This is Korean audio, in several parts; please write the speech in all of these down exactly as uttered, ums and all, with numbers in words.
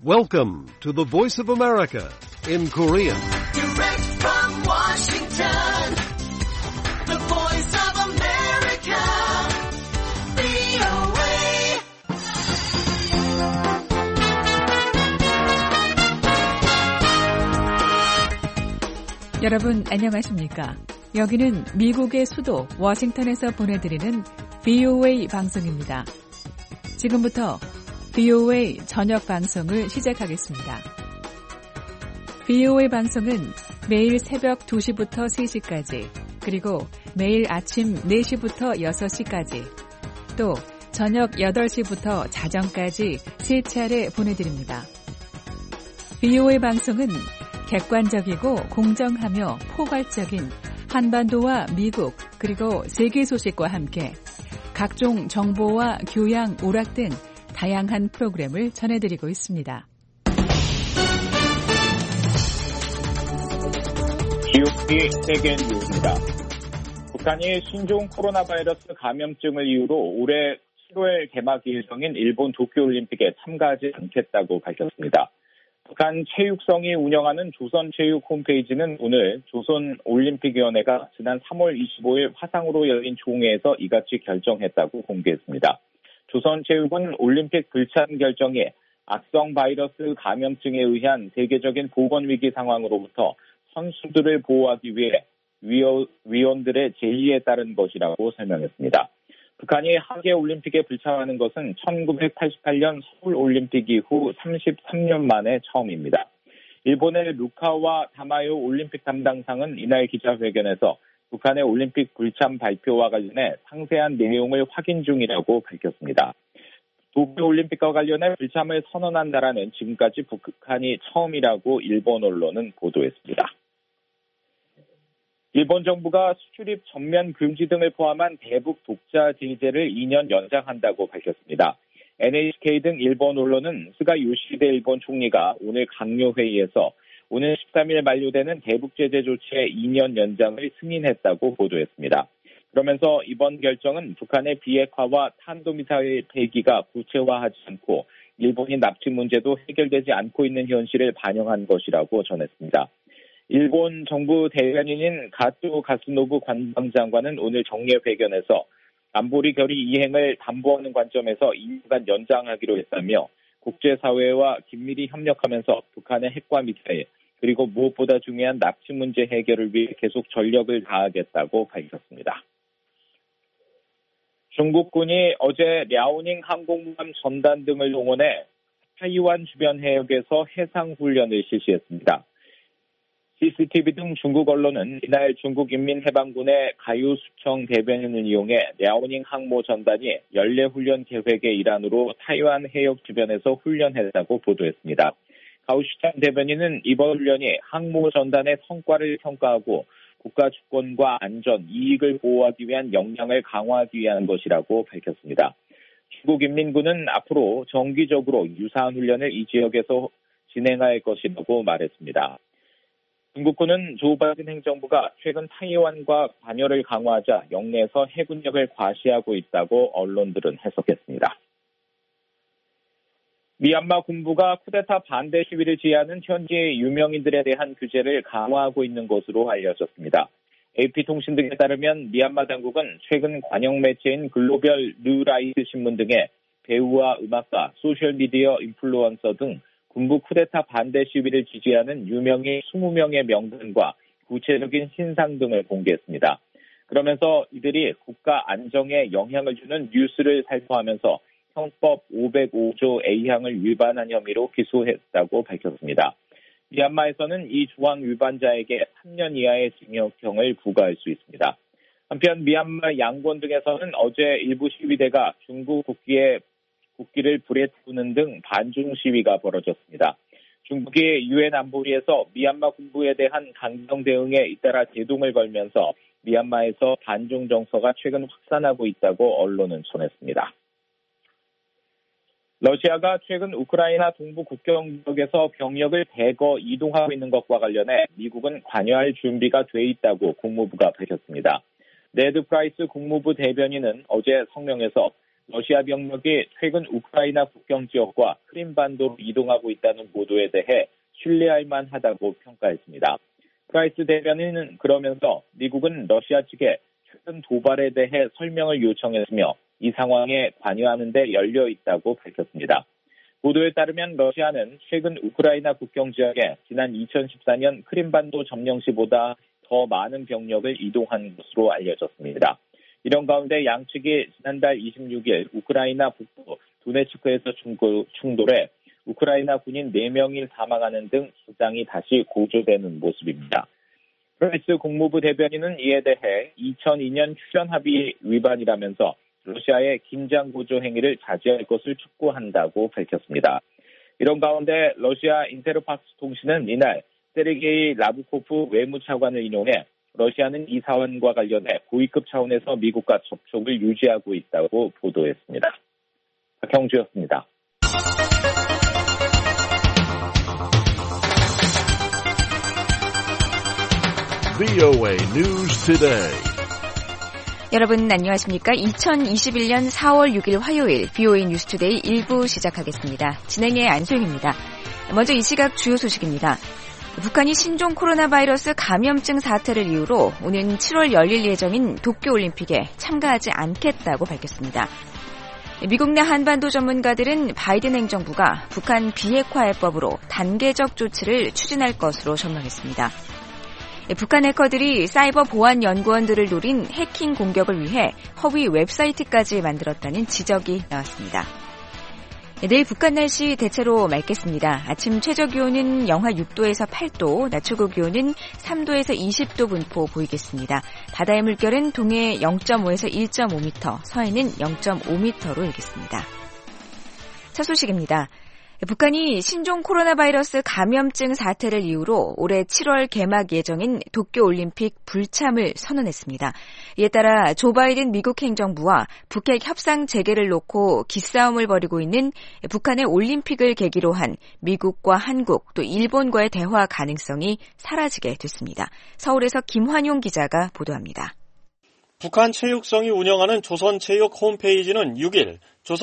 Welcome to the Voice of America in Korean. Direct from Washington, the Voice of America, 브이오에이. 여러분 안녕하십니까? 여기는 미국의 수도 워싱턴에서 보내드리는 브이오에이 방송입니다. 지금부터 브이오에이 저녁 방송을 시작하겠습니다. 브이오에이 방송은 매일 새벽 두 시부터 세 시까지, 그리고 매일 아침 네 시부터 여섯 시까지, 또 저녁 여덟 시부터 자정까지 세 차례 보내드립니다. 브이오에이 방송은 객관적이고 공정하며 포괄적인 한반도와 미국 그리고 세계 소식과 함께 각종 정보와 교양, 오락 등 다양한 프로그램을 전해드리고 있습니다. 지오피 세계 뉴스입니다. 북한이 신종 코로나 바이러스 감염증을 이유로 올해 칠월 개막 예정인 일본 도쿄올림픽에 참가하지 않겠다고 밝혔습니다. 북한 체육성이 운영하는 조선체육 홈페이지는 오늘 조선올림픽위원회가 지난 삼월 이십오일 화상으로 열린 총회에서 이같이 결정했다고 공개했습니다. 조선체육은 올림픽 불참 결정이 악성 바이러스 감염증에 의한 세계적인 보건위기 상황으로부터 선수들을 보호하기 위해 위원들의 제의에 따른 것이라고 설명했습니다. 북한이 하계올림픽에 불참하는 것은 천구백팔십팔년 서울올림픽 이후 삼십삼 년 만에 처음입니다. 일본의 루카와 타마요 올림픽 담당상은 이날 기자회견에서 북한의 올림픽 불참 발표와 관련해 상세한 내용을 확인 중이라고 밝혔습니다. 도쿄올림픽과 관련해 불참을 선언한 나라는 지금까지 북한이 처음이라고 일본 언론은 보도했습니다. 일본 정부가 수출입 전면 금지 등을 포함한 대북 독자 제재를 이 년 연장한다고 밝혔습니다. 엔에이치케이 등 일본 언론은 스가 요시히데 일본 총리가 오늘 강요회의에서 오늘 십삼일 만료되는 대북 제재 조치의 이 년 연장을 승인했다고 보도했습니다. 그러면서 이번 결정은 북한의 비핵화와 탄도미사일 폐기가 구체화하지 않고 일본인 납치 문제도 해결되지 않고 있는 현실을 반영한 것이라고 전했습니다. 일본 정부 대변인인 가토 가스노부 관방장관은 오늘 정례회견에서 안보리 결의 이행을 담보하는 관점에서 이 년간 연장하기로 했다며 국제사회와 긴밀히 협력하면서 북한의 핵과 미사일, 그리고 무엇보다 중요한 납치 문제 해결을 위해 계속 전력을 다하겠다고 밝혔습니다. 중국군이 어제 랴오닝 항공모함 전단 등을 동원해 타이완 주변 해역에서 해상훈련을 실시했습니다. 씨씨티비 등 중국 언론은 이날 중국인민해방군의 가유수청 대변인을 이용해 랴오닝 항모 전단이 연례훈련 계획의 일환으로 타이완 해역 주변에서 훈련했다고 보도했습니다. 가우시장 대변인은 이번 훈련이 항모 전단의 성과를 평가하고 국가 주권과 안전, 이익을 보호하기 위한 역량을 강화하기 위한 것이라고 밝혔습니다. 중국인민군은 앞으로 정기적으로 유사한 훈련을 이 지역에서 진행할 것이라고 말했습니다. 중국군은 조 바이든 행정부가 최근 타이완과 관여를 강화하자 영내에서 해군력을 과시하고 있다고 언론들은 해석했습니다. 미얀마 군부가 쿠데타 반대 시위를 지휘하는 현지의 유명인들에 대한 규제를 강화하고 있는 것으로 알려졌습니다. 에이피통신 등에 따르면 미얀마 당국은 최근 관영 매체인 글로벌 뉴라이트 신문 등에 배우와 음악가, 소셜미디어 인플루언서 등 군부 쿠데타 반대 시위를 지지하는 유명인 이십 명의 명단과 구체적인 신상 등을 공개했습니다. 그러면서 이들이 국가 안정에 영향을 주는 뉴스를 살포하면서 형법 오백오조 에이항을 위반한 혐의로 기소했다고 밝혔습니다. 미얀마에서는 이 조항 위반자에게 삼 년 이하의 징역형을 부과할 수 있습니다. 한편 미얀마 양곤 등에서는 어제 일부 시위대가 중국 국기에 국기를 불에 태우는 등 반중 시위가 벌어졌습니다. 중국이 유엔 안보리에서 미얀마 군부에 대한 강경 대응에 잇따라 제동을 걸면서 미얀마에서 반중 정서가 최근 확산하고 있다고 언론은 전했습니다. 러시아가 최근 우크라이나 동부 국경 지역에서 병력을 대거 이동하고 있는 것과 관련해 미국은 관여할 준비가 돼 있다고 국무부가 밝혔습니다. 네드 프라이스 국무부 대변인은 어제 성명에서 러시아 병력이 최근 우크라이나 국경 지역과 크림반도로 이동하고 있다는 보도에 대해 신뢰할 만하다고 평가했습니다. 프라이스 대변인은 그러면서 미국은 러시아 측에 최근 도발에 대해 설명을 요청했으며 이 상황에 관여하는 데 열려 있다고 밝혔습니다. 보도에 따르면 러시아는 최근 우크라이나 국경 지역에 지난 이천십사 년 크림반도 점령 시보다 더 많은 병력을 이동한 것으로 알려졌습니다. 이런 가운데 양측이 지난달 이십육 일 우크라이나 북부 도네츠크에서 충돌해 우크라이나 군인 네 명이 사망하는 등 긴장이 다시 고조되는 모습입니다. 프라이스 국무부 대변인은 이에 대해 이천이 년 휴전 합의 위반이라면서 러시아의 긴장 고조 행위를 자제할 것을 촉구한다고 밝혔습니다. 이런 가운데 러시아 인테르팍스 통신은 이날 세르게이 라브코프 외무차관을 인용해 러시아는 이 사안과 관련해 고위급 차원에서 미국과 접촉을 유지하고 있다고 보도했습니다. 박형주였습니다. 브이오에이 News Today. 여러분 안녕하십니까? 이천이십일 년 사월 육 일 화요일 브이오에이 뉴스투데이 일 부 시작하겠습니다. 진행의 안소영입니다. 먼저 이 시각 주요 소식입니다. 북한이 신종 코로나 바이러스 감염증 사태를 이유로 오는 칠월 열릴 예정인 도쿄올림픽에 참가하지 않겠다고 밝혔습니다. 미국 내 한반도 전문가들은 바이든 행정부가 북한 비핵화 해법으로 단계적 조치를 추진할 것으로 전망했습니다. 북한 해커들이 사이버 보안 연구원들을 노린 해킹 공격을 위해 허위 웹사이트까지 만들었다는 지적이 나왔습니다. 내일 북한 날씨 대체로 맑겠습니다. 아침 최저기온은 영하 육 도에서 팔 도, 낮 최고기온은 삼 도에서 이십 도 분포 보이겠습니다. 바다의 물결은 동해 영 점 오에서 일 점 오 미터, 서해는 영 점 오 미터로 일겠습니다. 첫 소식입니다. 북한이 신종 코로나 바이러스 감염증 사태를 이유로 올해 칠월 개막 예정인 도쿄올림픽 불참을 선언했습니다. 이에 따라 조 바이든 미국 행정부와 북핵 협상 재개를 놓고 기싸움을 벌이고 있는 북한의 올림픽을 계기로 한 미국과 한국 또 일본과의 대화 가능성이 사라지게 됐습니다. 서울에서 김환용 기자가 보도합니다. 북한 체육성이 운영하는 조선체육 홈페이지는 육 일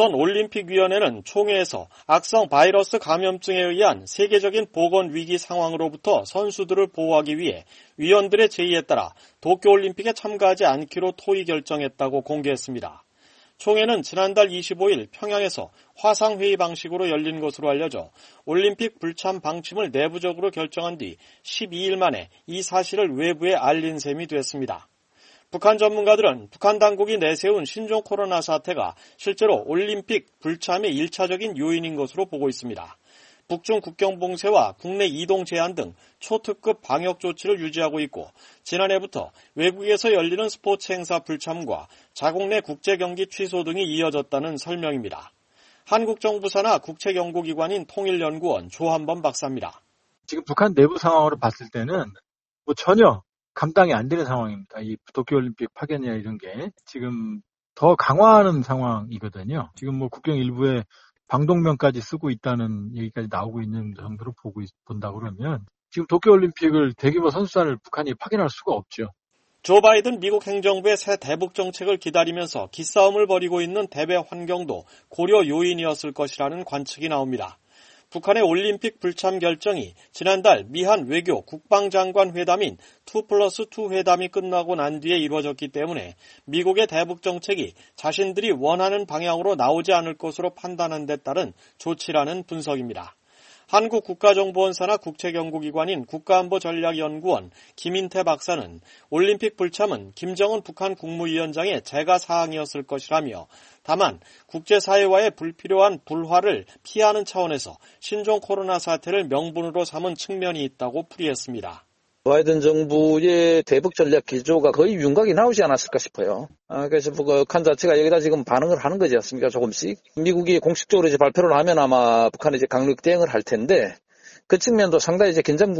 조선올림픽위원회는 총회에서 악성 바이러스 감염증에 의한 세계적인 보건위기 상황으로부터 선수들을 보호하기 위해 위원들의 제의에 따라 도쿄올림픽에 참가하지 않기로 토의 결정했다고 공개했습니다. 총회는 지난달 이십오 일 평양에서 화상회의 방식으로 열린 것으로 알려져 올림픽 불참 방침을 내부적으로 결정한 뒤 십이 일 만에 이 사실을 외부에 알린 셈이 됐습니다. 북한 전문가들은 북한 당국이 내세운 신종 코로나 사태가 실제로 올림픽 불참의 일차적인 요인인 것으로 보고 있습니다. 북중 국경 봉쇄와 국내 이동 제한 등 초특급 방역 조치를 유지하고 있고 지난해부터 외국에서 열리는 스포츠 행사 불참과 자국 내 국제 경기 취소 등이 이어졌다는 설명입니다. 한국 정부 산하 국책연구기관인 통일연구원 조한범 박사입니다. 지금 북한 내부 상황으로 봤을 때는 뭐 전혀 감당이 안 되는 상황입니다. 이 도쿄올림픽 파견이나 이런 게 지금 더 강화하는 상황이거든요. 지금 뭐 국경 일부에 방독면까지 쓰고 있다는 얘기까지 나오고 있는 정도로 보고 있, 본다 그러면 지금 도쿄올림픽을 대규모 선수단을 북한이 파견할 수가 없죠. 조 바이든 미국 행정부의 새 대북 정책을 기다리면서 기싸움을 벌이고 있는 대외 환경도 고려 요인이었을 것이라는 관측이 나옵니다. 북한의 올림픽 불참 결정이 지난달 미한 외교 국방장관 회담인 투 플러스 투 회담이 끝나고 난 뒤에 이루어졌기 때문에 미국의 대북 정책이 자신들이 원하는 방향으로 나오지 않을 것으로 판단한 데 따른 조치라는 분석입니다. 한국 국가정보원 산하 국책연구기관인 국가안보전략연구원 김인태 박사는 올림픽 불참은 김정은 북한 국무위원장의 제가 사항이었을 것이라며 다만 국제사회와의 불필요한 불화를 피하는 차원에서 신종 코로나 사태를 명분으로 삼은 측면이 있다고 풀이했습니다. 바이든 정부의 대북 전략 기조가 거의 윤곽이 나오지 않았을까 싶어요. 아, 그래서 북한 자체가 여기다 지금 반응을 하는 거지 않습니까? 조금씩. 미국이 공식적으로 이제 발표를 하면 아마 북한이 이제 강력 대응을 할 텐데 그 측면도 상당히 이제 긴장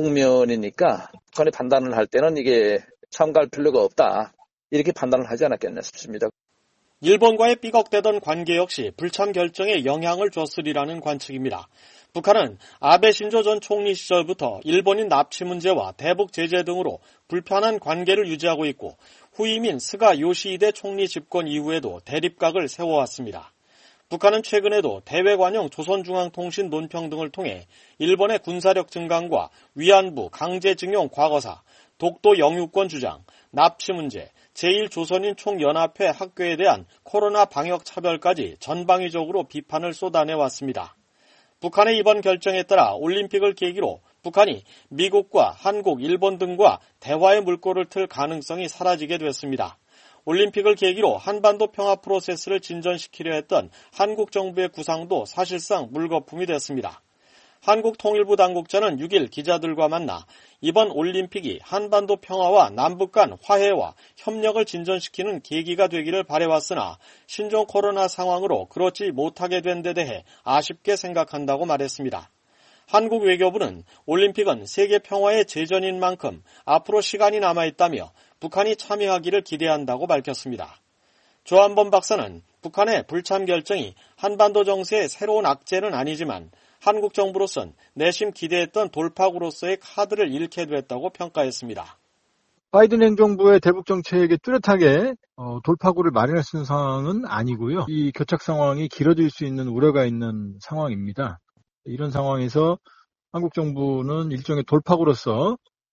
국면이니까 북한이 판단을 할 때는 이게 참가할 필요가 없다. 이렇게 판단을 하지 않았겠나 싶습니다. 일본과의 삐걱대던 관계 역시 불참 결정에 영향을 줬으리라는 관측입니다. 북한은 아베 신조 전 총리 시절부터 일본인 납치 문제와 대북 제재 등으로 불편한 관계를 유지하고 있고 후임인 스가 요시히데 총리 집권 이후에도 대립각을 세워왔습니다. 북한은 최근에도 대외관용 조선중앙통신 논평 등을 통해 일본의 군사력 증강과 위안부 강제징용 과거사, 독도 영유권 주장, 납치 문제, 제일 조선인 총연합회 학교에 대한 코로나 방역 차별까지 전방위적으로 비판을 쏟아내왔습니다. 북한의 이번 결정에 따라 올림픽을 계기로 북한이 미국과 한국, 일본 등과 대화의 물꼬를 틀 가능성이 사라지게 됐습니다. 올림픽을 계기로 한반도 평화 프로세스를 진전시키려 했던 한국 정부의 구상도 사실상 물거품이 됐습니다. 한국 통일부 당국자는 육 일 기자들과 만나 이번 올림픽이 한반도 평화와 남북 간 화해와 협력을 진전시키는 계기가 되기를 바라왔으나 신종 코로나 상황으로 그렇지 못하게 된 데 대해 아쉽게 생각한다고 말했습니다. 한국 외교부는 올림픽은 세계 평화의 제전인 만큼 앞으로 시간이 남아있다며 북한이 참여하기를 기대한다고 밝혔습니다. 조한범 박사는 북한의 불참 결정이 한반도 정세의 새로운 악재는 아니지만 한국 정부로선 내심 기대했던 돌파구로서의 카드를 잃게 됐다고 평가했습니다. 바이든 행정부의 대북 정책에 뚜렷하게 어, 돌파구를 마련할 수 있는 상황은 아니고요. 이 교착 상황이 길어질 수 있는 우려가 있는 상황입니다. 이런 상황에서 한국 정부는 일종의 돌파구로서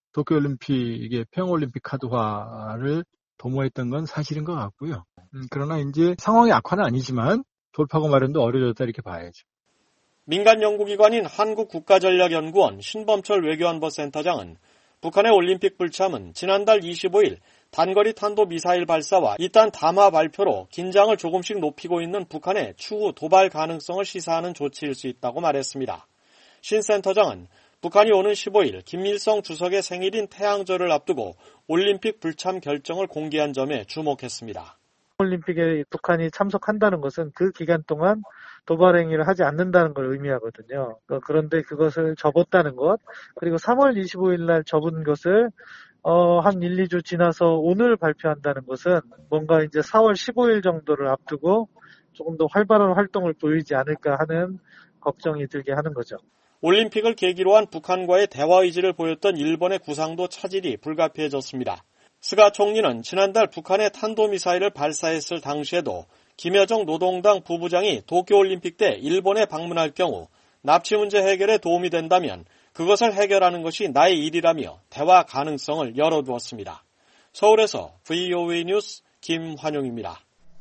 도쿄올림픽의 평화올림픽 카드화를 도모했던 건 사실인 것 같고요. 음, 그러나 이제 상황이 악화는 아니지만 돌파구 마련도 어려졌다 이렇게 봐야죠. 민간 연구기관인 한국국가전략연구원 신범철 외교안보센터장은 북한의 올림픽 불참은 지난달 이십오 일 단거리 탄도미사일 발사와 이딴 담화 발표로 긴장을 조금씩 높이고 있는 북한의 추후 도발 가능성을 시사하는 조치일 수 있다고 말했습니다. 신 센터장은 북한이 오는 십오 일 김일성 주석의 생일인 태양절을 앞두고 올림픽 불참 결정을 공개한 점에 주목했습니다. 올림픽에 북한이 참석한다는 것은 그 기간 동안 도발 행위를 하지 않는다는 걸 의미하거든요. 그런데 그것을 접었다는 것, 그리고 삼월 이십오일 날 접은 것을 어, 한 일, 이 주 지나서 오늘 발표한다는 것은 뭔가 이제 사월 십오일 정도를 앞두고 조금 더 활발한 활동을 보이지 않을까 하는 걱정이 들게 하는 거죠. 올림픽을 계기로 한 북한과의 대화 의지를 보였던 일본의 구상도 차질이 불가피해졌습니다. 스가 총리는 지난달 북한의 탄도미사일을 발사했을 당시에도 김여정 노동당 부부장이 도쿄올림픽 때 일본에 방문할 경우 납치 문제 해결에 도움이 된다면 그것을 해결하는 것이 나의 일이라며 대화 가능성을 열어두었습니다. 서울에서 브이오에이 뉴스 김환용입니다.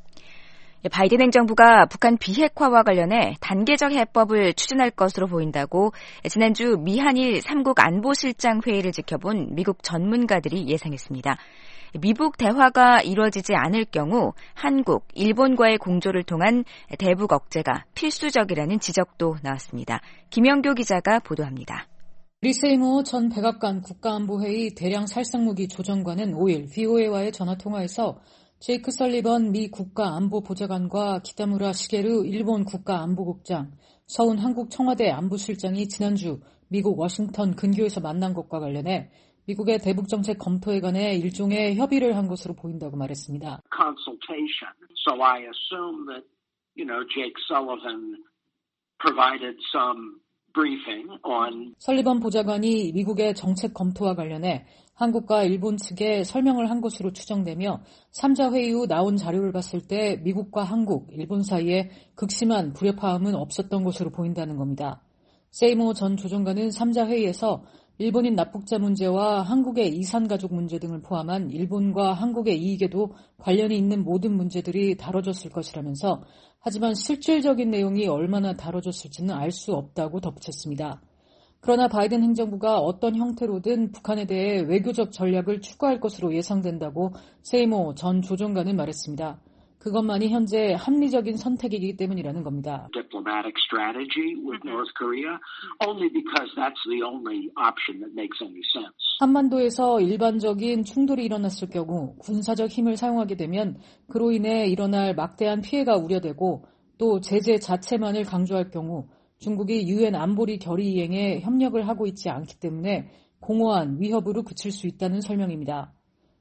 바이든 행정부가 북한 비핵화와 관련해 단계적 해법을 추진할 것으로 보인다고 지난주 미한일 삼국 안보실장 회의를 지켜본 미국 전문가들이 예상했습니다. 미북 대화가 이루어지지 않을 경우 한국, 일본과의 공조를 통한 대북 억제가 필수적이라는 지적도 나왔습니다. 김영교 기자가 보도합니다. 리세이모 전 백악관 국가안보회의 대량 살상무기 조정관은 오 일 브이오에이와의 전화통화에서 제이크 설리번 미 국가안보보좌관과 기타무라 시게루 일본 국가안보국장, 서훈 한국 청와대 안보실장이 지난주 미국 워싱턴 근교에서 만난 것과 관련해 미국의 대북정책 검토에 관해 일종의 협의를 한 것으로 보인다고 말했습니다. Consultation. So I assume that, you know, Jake Sullivan provided some briefing on. 설리번 보좌관이 미국의 정책 검토와 관련해 한국과 일본 측에 설명을 한 것으로 추정되며 삼자 회의 후 나온 자료를 봤을 때 미국과 한국, 일본 사이에 극심한 불협화음은 없었던 것으로 보인다는 겁니다. 세이모 전 조정관은 삼자 회의에서 일본인 납북자 문제와 한국의 이산가족 문제 등을 포함한 일본과 한국의 이익에도 관련이 있는 모든 문제들이 다뤄졌을 것이라면서 하지만 실질적인 내용이 얼마나 다뤄졌을지는 알 수 없다고 덧붙였습니다. 그러나 바이든 행정부가 어떤 형태로든 북한에 대해 외교적 전략을 추구할 것으로 예상된다고 세이모 전 조정관은 말했습니다. 그것만이 현재 합리적인 선택이기 때문이라는 겁니다. Diplomatic strategy with North Korea only because that's the only option that makes any sense. 한반도에서 일반적인 충돌이 일어났을 경우 군사적 힘을 사용하게 되면 그로 인해 일어날 막대한 피해가 우려되고 또 제재 자체만을 강조할 경우 중국이 유엔 안보리 결의 이행에 협력을 하고 있지 않기 때문에 공허한 위협으로 그칠 수 있다는 설명입니다.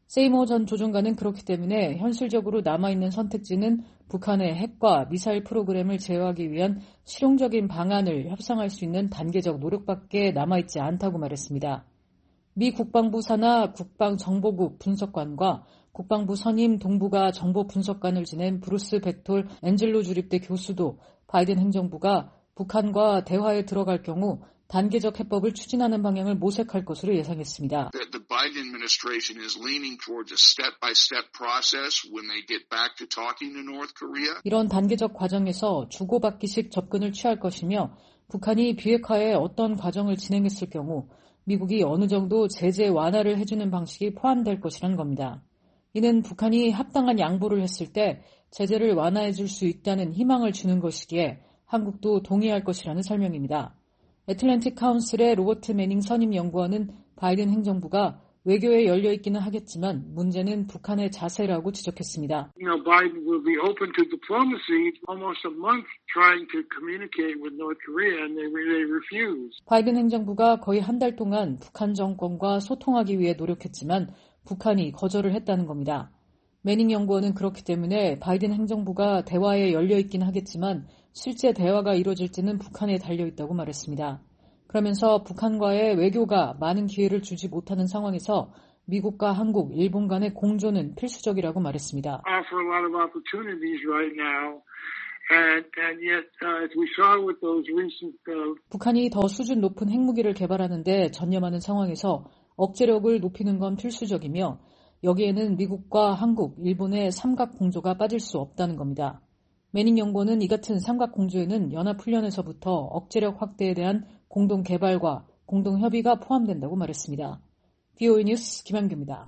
세이모 전 조종관은 그렇기 때문에 현실적으로 남아있는 선택지는 북한의 핵과 미사일 프로그램을 제어하기 위한 실용적인 방안을 협상할 수 있는 단계적 노력밖에 남아있지 않다고 말했습니다. 미 국방부 산하 국방정보국 분석관과 국방부 선임 동북아 정보 분석관을 지낸 브루스 벡톨 앤젤로 주립대 교수도 바이든 행정부가 북한과 대화에 들어갈 경우 단계적 해법을 추진하는 방향을 모색할 것으로 예상했습니다. The Biden administration is leaning towards a step-by-step process when they get back to talking to North Korea. 이런 단계적 과정에서 주고받기식 접근을 취할 것이며 북한이 비핵화에 어떤 과정을 진행했을 경우 미국이 어느 정도 제재 완화를 해주는 방식이 포함될 것이라는 겁니다. 이는 북한이 합당한 양보를 했을 때 제재를 완화해 줄 수 있다는 희망을 주는 것이기에 한국도 동의할 것이라는 설명입니다. 애틀랜틱 카운슬의 로버트 매닝 선임 연구원은 바이든 행정부가 외교에 열려 있기는 하겠지만 문제는 북한의 자세라고 지적했습니다. You know, Biden will be open to diplomacy almost a month trying to communicate with North Korea and they, they refuse. 바이든 행정부가 거의 한 달 동안 북한 정권과 소통하기 위해 노력했지만 북한이 거절을 했다는 겁니다. 매닝 연구원은 그렇기 때문에 바이든 행정부가 대화에 열려 있기는 하겠지만 실제 대화가 이루어질지는 북한에 달려있다고 말했습니다. 그러면서 북한과의 외교가 많은 기회를 주지 못하는 상황에서 미국과 한국, 일본 간의 공조는 필수적이라고 말했습니다. Offer a lot of opportunities right now, and and yet uh, as we saw with those recent. Uh... 북한이 더 수준 높은 핵무기를 개발하는데 전념하는 상황에서 억제력을 높이는 건 필수적이며 여기에는 미국과 한국, 일본의 삼각 공조가 빠질 수 없다는 겁니다. 매닝 연구원은 이 같은 삼각 공조에는 연합훈련에서부터 억제력 확대에 대한 공동 개발과 공동 협의가 포함된다고 말했습니다. 비오이 뉴스 김한규입니다.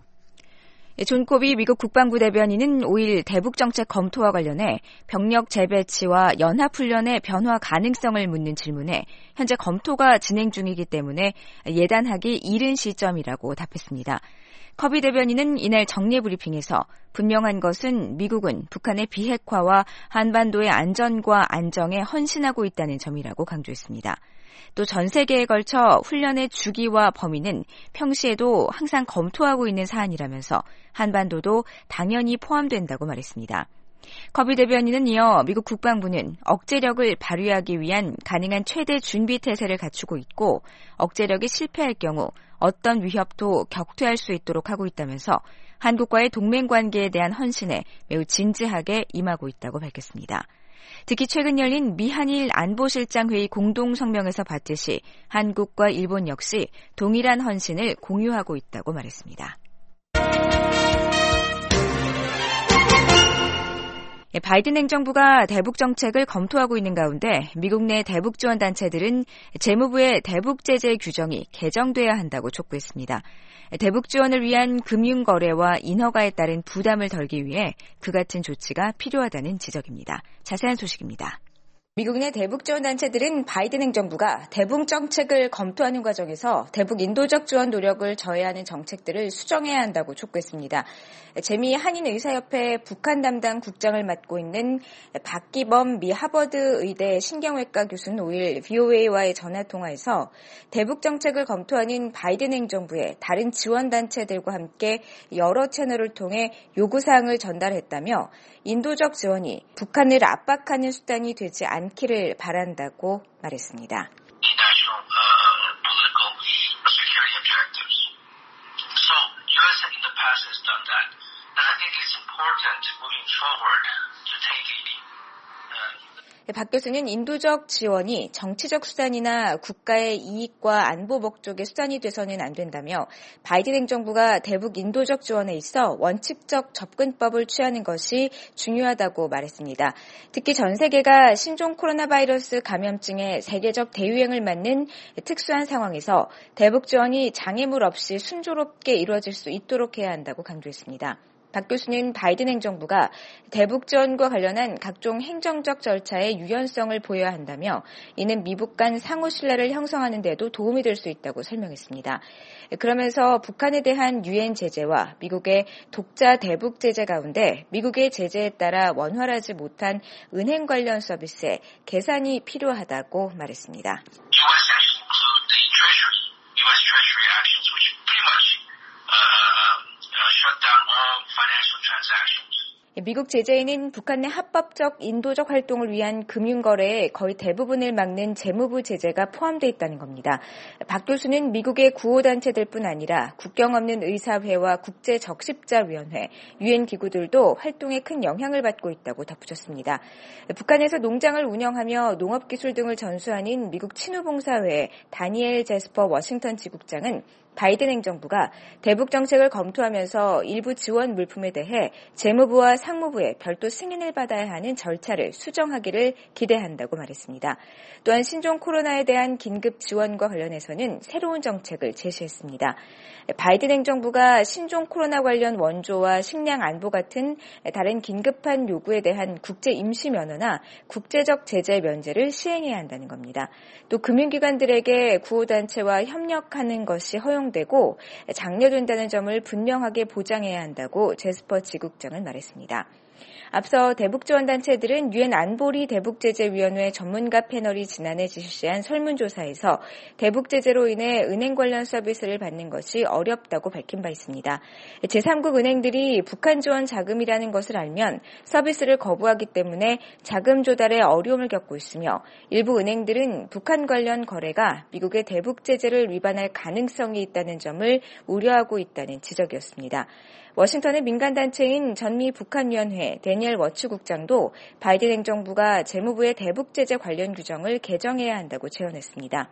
존 코비 미국 국방부 대변인은 오일 대북 정책 검토와 관련해 병력 재배치와 연합훈련의 변화 가능성을 묻는 질문에 현재 검토가 진행 중이기 때문에 예단하기 이른 시점이라고 답했습니다. 커비 대변인은 이날 정례 브리핑에서 분명한 것은 미국은 북한의 비핵화와 한반도의 안전과 안정에 헌신하고 있다는 점이라고 강조했습니다. 또 전 세계에 걸쳐 훈련의 주기와 범위는 평시에도 항상 검토하고 있는 사안이라면서 한반도도 당연히 포함된다고 말했습니다. 커비 대변인은 이어 미국 국방부는 억제력을 발휘하기 위한 가능한 최대 준비 태세를 갖추고 있고 억제력이 실패할 경우 어떤 위협도 격퇴할 수 있도록 하고 있다면서 한국과의 동맹관계에 대한 헌신에 매우 진지하게 임하고 있다고 밝혔습니다. 특히 최근 열린 미한일 안보실장회의 공동성명에서 봤듯이 한국과 일본 역시 동일한 헌신을 공유하고 있다고 말했습니다. 바이든 행정부가 대북 정책을 검토하고 있는 가운데 미국 내 대북 지원 단체들은 재무부의 대북 제재 규정이 개정돼야 한다고 촉구했습니다. 대북 지원을 위한 금융 거래와 인허가에 따른 부담을 덜기 위해 그 같은 조치가 필요하다는 지적입니다. 자세한 소식입니다. 미국 내 대북 지원 단체들은 바이든 행정부가 대북 정책을 검토하는 과정에서 대북 인도적 지원 노력을 저해하는 정책들을 수정해야 한다고 촉구했습니다. 재미 한인의사협회 북한 담당 국장을 맡고 있는 박기범 미 하버드 의대 신경외과 교수는 오일 비오에이와의 전화통화에서 대북 정책을 검토하는 바이든 행정부에 다른 지원 단체들과 함께 여러 채널을 통해 요구사항을 전달했다며 인도적 지원이 북한을 압박하는 수단이 되지 않기를 바란다고 말했습니다. 박 교수는 인도적 지원이 정치적 수단이나 국가의 이익과 안보 목적의 수단이 돼서는 안 된다며 바이든 행정부가 대북 인도적 지원에 있어 원칙적 접근법을 취하는 것이 중요하다고 말했습니다. 특히 전 세계가 신종 코로나 바이러스 감염증의 세계적 대유행을 맞는 특수한 상황에서 대북 지원이 장애물 없이 순조롭게 이루어질 수 있도록 해야 한다고 강조했습니다. 박 교수는 바이든 행정부가 대북 지원과 관련한 각종 행정적 절차의 유연성을 보여야 한다며 이는 미국 간 상호 신뢰를 형성하는 데도 도움이 될 수 있다고 설명했습니다. 그러면서 북한에 대한 유엔 제재와 미국의 독자 대북 제재 가운데 미국의 제재에 따라 원활하지 못한 은행 관련 서비스에 개선이 필요하다고 말했습니다. 미국 제재에는 북한 내 합법적 인도적 활동을 위한 금융거래의 거의 대부분을 막는 재무부 제재가 포함되어 있다는 겁니다. 박 교수는 미국의 구호단체들뿐 아니라 국경 없는 의사회와 국제적십자위원회, 유엔 기구들도 활동에 큰 영향을 받고 있다고 덧붙였습니다. 북한에서 농장을 운영하며 농업기술 등을 전수하는 미국 친우봉사회의 다니엘 제스퍼 워싱턴 지국장은 바이든 행정부가 대북 정책을 검토하면서 일부 지원 물품에 대해 재무부와 상무부의 별도 승인을 받아야 하는 절차를 수정하기를 기대한다고 말했습니다. 또한 신종 코로나에 대한 긴급 지원과 관련해서는 새로운 정책을 제시했습니다. 바이든 행정부가 신종 코로나 관련 원조와 식량 안보 같은 다른 긴급한 요구에 대한 국제 임시 면허나 국제적 제재 면제를 시행해야 한다는 겁니다. 또 금융기관들에게 구호단체와 협력하는 것이 허용되고 장려된다는 점을 분명하게 보장해야 한다고 제스퍼 지국장은 말했습니다. 앞서 대북지원단체들은 유엔 안보리 대북제재위원회 전문가 패널이 지난해 실시한 설문조사에서 대북제재로 인해 은행 관련 서비스를 받는 것이 어렵다고 밝힌 바 있습니다. 제삼국 은행들이 북한 지원 자금이라는 것을 알면 서비스를 거부하기 때문에 자금 조달에 어려움을 겪고 있으며 일부 은행들은 북한 관련 거래가 미국의 대북제재를 위반할 가능성이 있다는 점을 우려하고 있다는 지적이었습니다. 워싱턴의 민간단체인 전미 북한위원회 데니엘 워츠 국장도 바이든 행정부가 재무부의 대북제재 관련 규정을 개정해야 한다고 제언했습니다.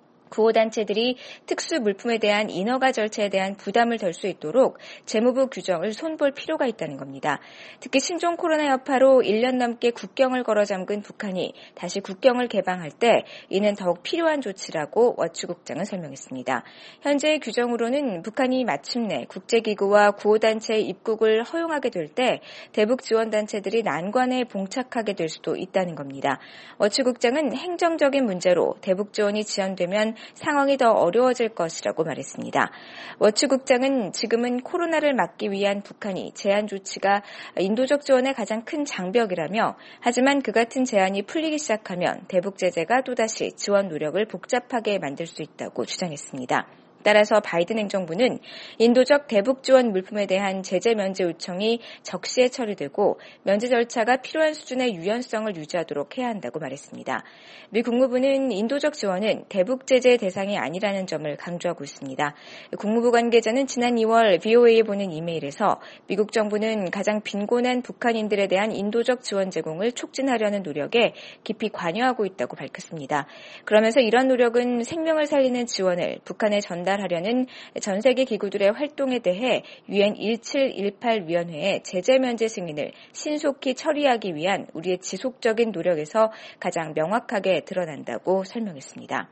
구호단체들이 특수 물품에 대한 인허가 절차에 대한 부담을 덜 수 있도록 재무부 규정을 손볼 필요가 있다는 겁니다. 특히 신종 코로나 여파로 일 년 넘게 국경을 걸어 잠근 북한이 다시 국경을 개방할 때 이는 더욱 필요한 조치라고 워츠 국장은 설명했습니다. 현재의 규정으로는 북한이 마침내 국제기구와 구호단체의 입국을 허용하게 될 때 대북 지원단체들이 난관에 봉착하게 될 수도 있다는 겁니다. 워츠 국장은 행정적인 문제로 대북 지원이 지연되면 상황이 더 어려워질 것이라고 말했습니다. 워츠 국장은 지금은 코로나를 막기 위한 북한이 제한 조치가 인도적 지원의 가장 큰 장벽이라며 하지만 그 같은 제한이 풀리기 시작하면 대북 제재가 또다시 지원 노력을 복잡하게 만들 수 있다고 주장했습니다. 따라서 바이든 행정부는 인도적 대북 지원 물품에 대한 제재 면제 요청이 적시에 처리되고 면제 절차가 필요한 수준의 유연성을 유지하도록 해야 한다고 말했습니다. 미 국무부는 인도적 지원은 대북 제재 대상이 아니라는 점을 강조하고 있습니다. 국무부 관계자는 지난 이월 브이오에이에 보낸 이메일에서 미국 정부는 가장 빈곤한 북한인들에 대한 인도적 지원 제공을 촉진하려는 노력에 깊이 관여하고 있다고 밝혔습니다. 그러면서 이런 노력은 생명을 살리는 지원을 북한에 전달 하려는 전 세계 기구들의 활동에 대해 유엔 일칠일팔 위원회의 제재 면제 승인을 신속히 처리하기 위한 우리의 지속적인 노력에서 가장 명확하게 드러난다고 설명했습니다.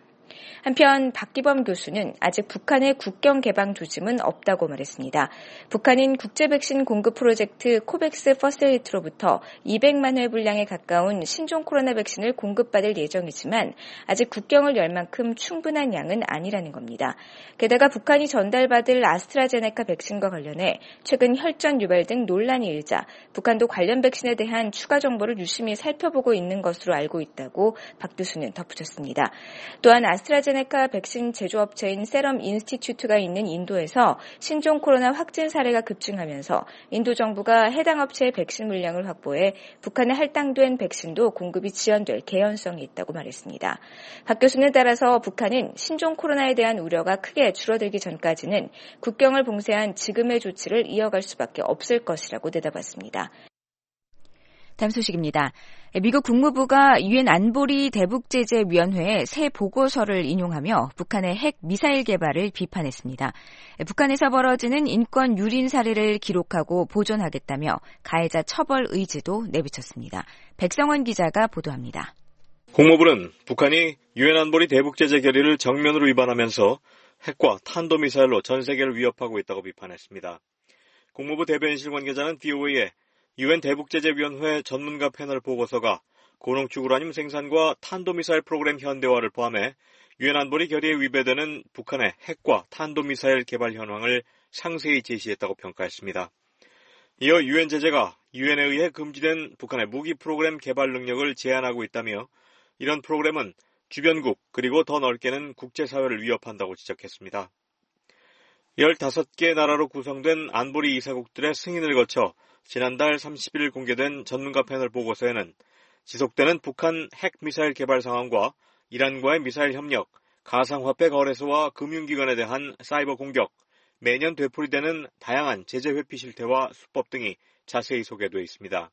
한편 박기범 교수는 아직 북한의 국경 개방 조짐은 없다고 말했습니다. 북한은 국제 백신 공급 프로젝트 코백스 퍼실리티로부터 이백만 회 분량에 가까운 신종 코로나 백신을 공급받을 예정이지만 아직 국경을 열 만큼 충분한 양은 아니라는 겁니다. 게다가 북한이 전달받을 아스트라제네카 백신과 관련해 최근 혈전 유발 등 논란이 일자 북한도 관련 백신에 대한 추가 정보를 유심히 살펴보고 있는 것으로 알고 있다고 박 교수는 덧붙였습니다. 또한 아스트라제네카 백신 제조업체인 세럼 인스티튜트가 있는 인도에서 신종 코로나 확진 사례가 급증하면서 인도 정부가 해당 업체의 백신 물량을 확보해 북한에 할당된 백신도 공급이 지연될 개연성이 있다고 말했습니다. 박 교수는 따라서 북한은 신종 코로나에 대한 우려가 크게 줄어들기 전까지는 국경을 봉쇄한 지금의 조치를 이어갈 수밖에 없을 것이라고 내다봤습니다. 다음 소식입니다. 미국 국무부가 유엔 안보리 대북제재위원회의 새 보고서를 인용하며 북한의 핵 미사일 개발을 비판했습니다. 북한에서 벌어지는 인권 유린 사례를 기록하고 보존하겠다며 가해자 처벌 의지도 내비쳤습니다. 백성원 기자가 보도합니다. 국무부는 북한이 유엔 안보리 대북제재 결의를 정면으로 위반하면서 핵과 탄도미사일로 전 세계를 위협하고 있다고 비판했습니다. 국무부 대변인실 관계자는 브이오에이에 유엔 대북제재위원회 전문가 패널 보고서가 고농축 우라늄 생산과 탄도미사일 프로그램 현대화를 포함해 유엔 안보리 결의에 위배되는 북한의 핵과 탄도미사일 개발 현황을 상세히 제시했다고 평가했습니다. 이어 유엔 제재가 유엔에 의해 금지된 북한의 무기 프로그램 개발 능력을 제한하고 있다며 이런 프로그램은 주변국 그리고 더 넓게는 국제사회를 위협한다고 지적했습니다. 열다섯 개 나라로 구성된 안보리 이사국들의 승인을 거쳐 지난달 삼십일 공개된 전문가 패널 보고서에는 지속되는 북한 핵미사일 개발 상황과 이란과의 미사일 협력, 가상화폐 거래소와 금융기관에 대한 사이버 공격, 매년 되풀이되는 다양한 제재 회피 실태와 수법 등이 자세히 소개되어 있습니다.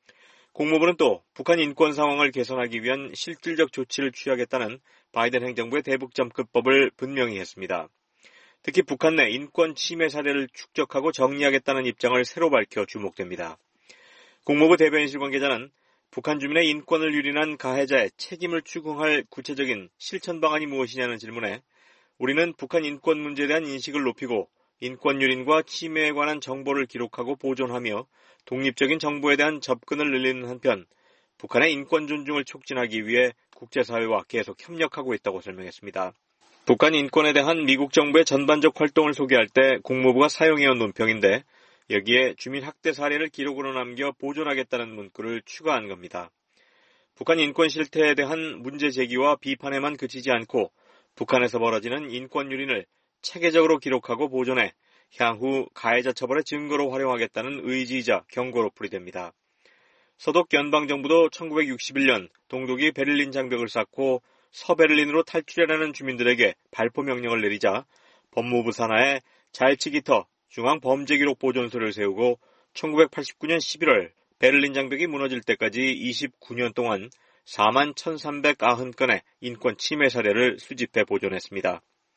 국무부는 또 북한 인권 상황을 개선하기 위한 실질적 조치를 취하겠다는 바이든 행정부의 대북점급법을 분명히 했습니다. 특히 북한 내 인권 침해 사례를 축적하고 정리하겠다는 입장을 새로 밝혀 주목됩니다. 국무부 대변인실 관계자는 북한 주민의 인권을 유린한 가해자의 책임을 추궁할 구체적인 실천 방안이 무엇이냐는 질문에 우리는 북한 인권 문제에 대한 인식을 높이고 인권 유린과 침해에 관한 정보를 기록하고 보존하며 독립적인 정보에 대한 접근을 늘리는 한편 북한의 인권 존중을 촉진하기 위해 국제사회와 계속 협력하고 있다고 설명했습니다. 북한 인권에 대한 미국 정부의 전반적 활동을 소개할 때 국무부가 사용해온 논평인데 여기에 주민 학대 사례를 기록으로 남겨 보존하겠다는 문구를 추가한 겁니다. 북한 인권 실태에 대한 문제 제기와 비판에만 그치지 않고 북한에서 벌어지는 인권 유린을 체계적으로 기록하고 보존해 향후 가해자 처벌의 증거로 활용하겠다는 의지이자 경고로 풀이됩니다. 서독 연방정부도 천구백육십일 년 동독이 베를린 장벽을 쌓고 서베를린으로 탈출하려는 주민들에게 발포 명령을 내리자 법무부 산하에 자일치기터 중앙범죄기록 보존소를 세우고 천구백팔십구 년 십일월 베를린 장벽이 무너질 때까지 이십구 년 동안 사만 천삼백구십 건의 인권 침해 사례를 수집해 보존했습니다.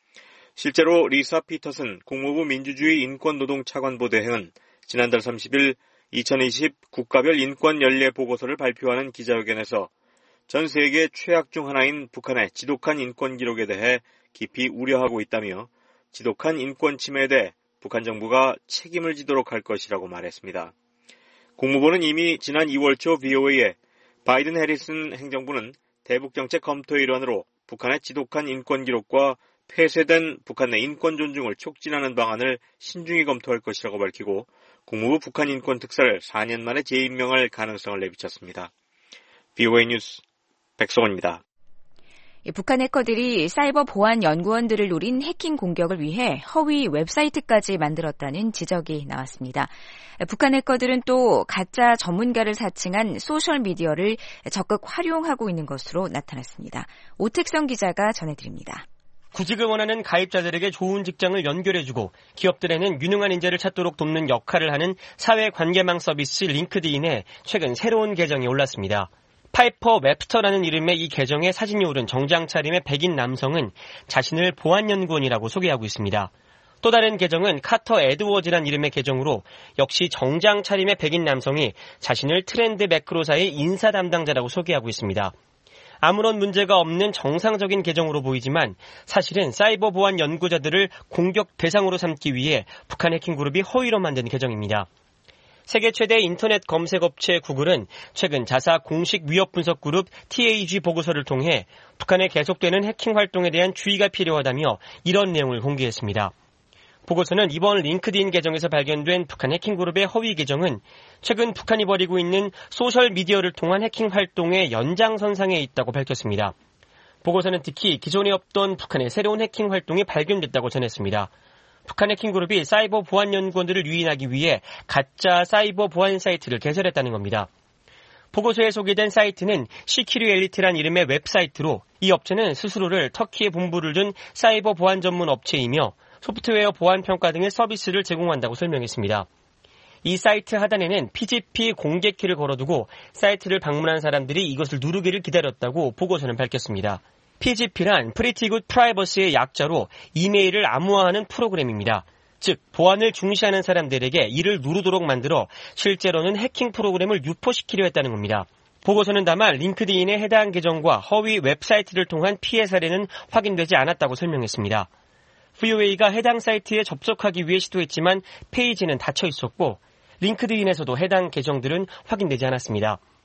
실제로 리사 피터슨 국무부 민주주의 인권노동차관보 대행은 지난달 삼십일 이천이십 국가별 인권 연례 보고서를 발표하는 기자회견에서 전 세계 최악 중 하나인 북한의 지독한 인권 기록에 대해 깊이 우려하고 있다며 지독한 인권 침해에 대해 북한 정부가 책임을 지도록 할 것이라고 말했습니다. 국무부는 이미 지난 이월 초 브이오에이에 바이든 해리슨 행정부는 대북정책 검토의 일환으로 북한의 지독한 인권 기록과 폐쇄된 북한 내 인권 존중을 촉진하는 방안을 신중히 검토할 것이라고 밝히고 국무부 북한 인권 특사를 사 년 만에 재임명할 가능성을 내비쳤습니다. 브이오에이 뉴스 백성원입니다. 북한 해커들이 사이버 보안 연구원들을 노린 해킹 공격을 위해 허위 웹사이트까지 만들었다는 지적이 나왔습니다. 북한 해커들은 또 가짜 전문가를 사칭한 소셜미디어를 적극 활용하고 있는 것으로 나타났습니다. 오택성 기자가 전해드립니다. 구직을 원하는 가입자들에게 좋은 직장을 연결해주고 기업들에는 유능한 인재를 찾도록 돕는 역할을 하는 사회관계망 서비스 링크드인에 최근 새로운 계정이 올랐습니다. 파이퍼 웹스터라는 이름의 이 계정에 사진이 오른 정장 차림의 백인 남성은 자신을 보안연구원이라고 소개하고 있습니다. 또 다른 계정은 카터 에드워즈란 이름의 계정으로 역시 정장 차림의 백인 남성이 자신을 트렌드 매크로사의 인사 담당자라고 소개하고 있습니다. 아무런 문제가 없는 정상적인 계정으로 보이지만 사실은 사이버 보안 연구자들을 공격 대상으로 삼기 위해 북한 해킹 그룹이 허위로 만든 계정입니다. 세계 최대 인터넷 검색 업체 구글은 최근 자사 공식 위협 분석 그룹 티에이지 보고서를 통해 북한의 계속되는 해킹 활동에 대한 주의가 필요하다며 이런 내용을 공개했습니다. 보고서는 이번 링크드인 계정에서 발견된 북한 해킹 그룹의 허위 계정은 최근 북한이 벌이고 있는 소셜미디어를 통한 해킹 활동의 연장선상에 있다고 밝혔습니다. 보고서는 특히 기존에 없던 북한의 새로운 해킹 활동이 발견됐다고 전했습니다. 북한 해킹 그룹이 사이버 보안 연구원들을 유인하기 위해 가짜 사이버 보안 사이트를 개설했다는 겁니다. 보고서에 소개된 사이트는 시큐리 엘리트란 이름의 웹사이트로 이 업체는 스스로를 터키에 본부를 둔 사이버 보안 전문 업체이며 소프트웨어 보안 평가 등의 서비스를 제공한다고 설명했습니다. 이 사이트 하단에는 피지피 공개키를 걸어두고 사이트를 방문한 사람들이 이것을 누르기를 기다렸다고 보고서는 밝혔습니다. 피지피란 Pretty Good Privacy의 약자로 이메일을 암호화하는 프로그램입니다. 즉, 보안을 중시하는 사람들에게 이를 누르도록 만들어 실제로는 해킹 프로그램을 유포시키려 했다는 겁니다. 보고서는 다만 링크드인의 해당 계정과 허위 웹사이트를 통한 피해 사례는 확인되지 않았다고 설명했습니다. 브이오에이가 해당 사이트에 접속하기 위해 시도했지만 페이지는 닫혀 있었고 링크드인에서도 해당 계정들은 확인되지 않았습니다.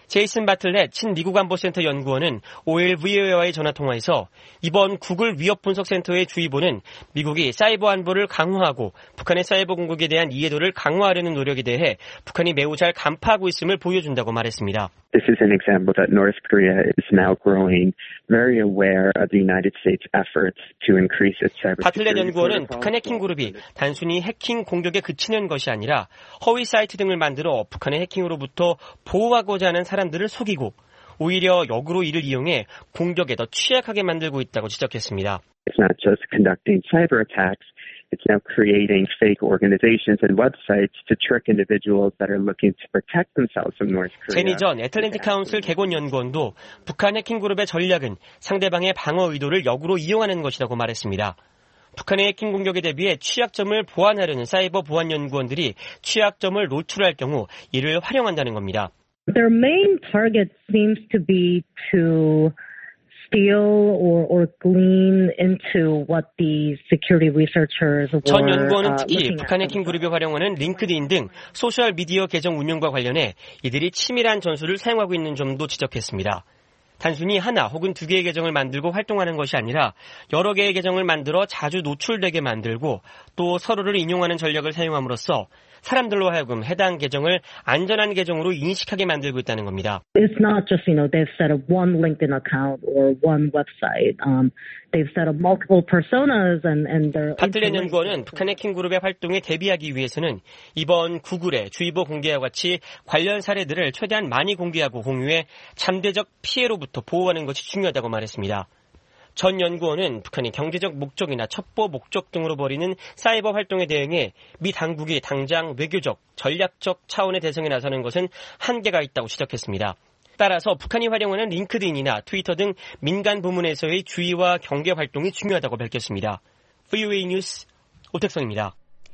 제이슨 바틀렛 친미국 안보센터 연구원은 오일 브이오에이와의 전화통화에서 이번 구글 위협분석센터의 주의보는 미국이 사이버 안보를 강화하고 북한의 사이버 공격에 대한 이해도를 강화하려는 노력에 대해 북한이 매우 잘 간파하고 있음을 보여준다고 말했습니다. This is an example that North Korea is now growing very aware of the United States efforts to increase its cybersecurity. 바틀렛 연구원은 북한 해킹 그룹이 단순히 해킹 공격에 그치는 것이 아니라 허위 사이트 등을 만들어 북한의 해킹으로부터 보호하고자 하는 사람들을 속이고 오히려 역으로 이를 이용해 공격에 더 취약하게 만들고 있다고 지적했습니다. It's not just conducting cyber attacks. It's now creating fake organizations and websites to trick individuals that are looking to protect themselves from North Korea. 제니 전 애틀랜틱 카운슬 개건 연구원도 북한 해킹 그룹의 전략은 상대방의 방어 의도를 역으로 이용하는 것이라고 말했습니다. 북한의 해킹 공격에 대비해 취약점을 보완하려는 사이버 보안 연구원들이 취약점을 노출할 경우 이를 활용한다는 겁니다. Their main target seems to be to steal or, or glean into what the security researchers were. 전 연구원은 특히 북한 해킹 그룹이 활용하는 링크드인 등 소셜 미디어 계정 운영과 관련해 이들이 치밀한 전술을 사용하고 있는 점도 지적했습니다. 단순히 하나 혹은 두 개의 계정을 만들고 활동하는 것이 아니라 여러 개의 계정을 만들어 자주 노출되게 만들고 또 서로를 인용하는 전략을 사용함으로써 사람들로 하여금 해당 계정을 안전한 계정으로 인식하게 만들고 있다는 겁니다. It's not just, you know, they've set up one LinkedIn account or one website. Um, they've set up multiple personas and, and they're... 바틀렛 연구원은 북한 해킹 그룹의 활동에 대비하기 위해서는 이번 구글의 주의보 공개와 같이 관련 사례들을 최대한 많이 공개하고 공유해 잠재적 피해로부터 보호하는 것이 중요하다고 말했습니다. 전 연구원은 북한이 경제적 목적이나 첩보 목적 등으로 벌이는 사이버 활동에 대응해 미 당국이 당장 외교적, 전략적 차원의 대응에 나서는 것은 한계가 있다고 지적했습니다. 따라서 북한이 활용하는 링크드인이나 트위터 등 민간 부문에서의 주의와 경계 활동이 중요하다고 밝혔습니다. 브이오에이 뉴스 오택성입니다.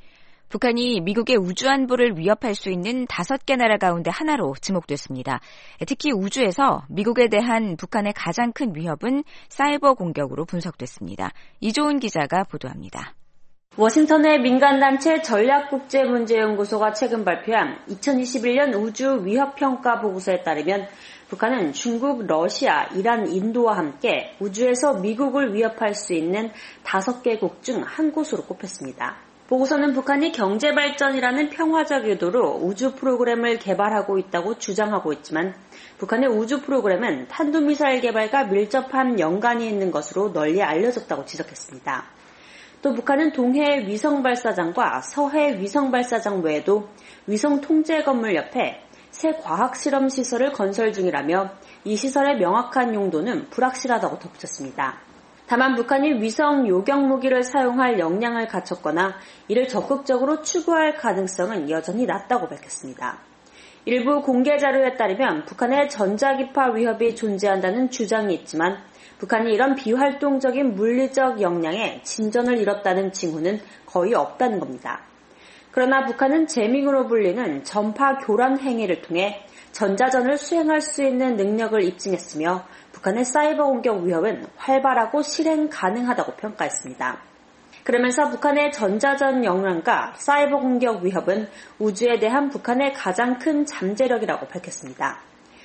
북한이 미국의 우주 안보를 위협할 수 있는 다섯 개 나라 가운데 하나로 지목됐습니다. 특히 우주에서 미국에 대한 북한의 가장 큰 위협은 사이버 공격으로 분석됐습니다. 이조은 기자가 보도합니다. 워싱턴의 민간단체 전략국제문제연구소가 최근 발표한 이천이십일 년 우주 위협평가 보고서에 따르면 북한은 중국, 러시아, 이란, 인도와 함께 우주에서 미국을 위협할 수 있는 다섯 개국 중 한 곳으로 꼽혔습니다. 보고서는 북한이 경제발전이라는 평화적 의도로 우주 프로그램을 개발하고 있다고 주장하고 있지만 북한의 우주 프로그램은 탄도미사일 개발과 밀접한 연관이 있는 것으로 널리 알려졌다고 지적했습니다. 또 북한은 동해 위성발사장과 서해 위성발사장 외에도 위성 통제 건물 옆에 새 과학실험시설을 건설 중이라며 이 시설의 명확한 용도는 불확실하다고 덧붙였습니다. 다만 북한이 위성 요격 무기를 사용할 역량을 갖췄거나 이를 적극적으로 추구할 가능성은 여전히 낮다고 밝혔습니다. 일부 공개 자료에 따르면 북한의 전자기파 위협이 존재한다는 주장이 있지만 북한이 이런 비활동적인 물리적 역량에 진전을 이뤘다는 징후는 거의 없다는 겁니다. 그러나 북한은 재밍으로 불리는 전파 교란 행위를 통해 전자전을 수행할 수 있는 능력을 입증했으며 북한의 사이버 공격 위협은 활발하고 실행 가능하다고 평가했습니다. 그러면서 북한의 전자전 역량과 사이버 공격 위협은 우주에 대한 북한의 가장 큰 잠재력이라고 밝혔습니다.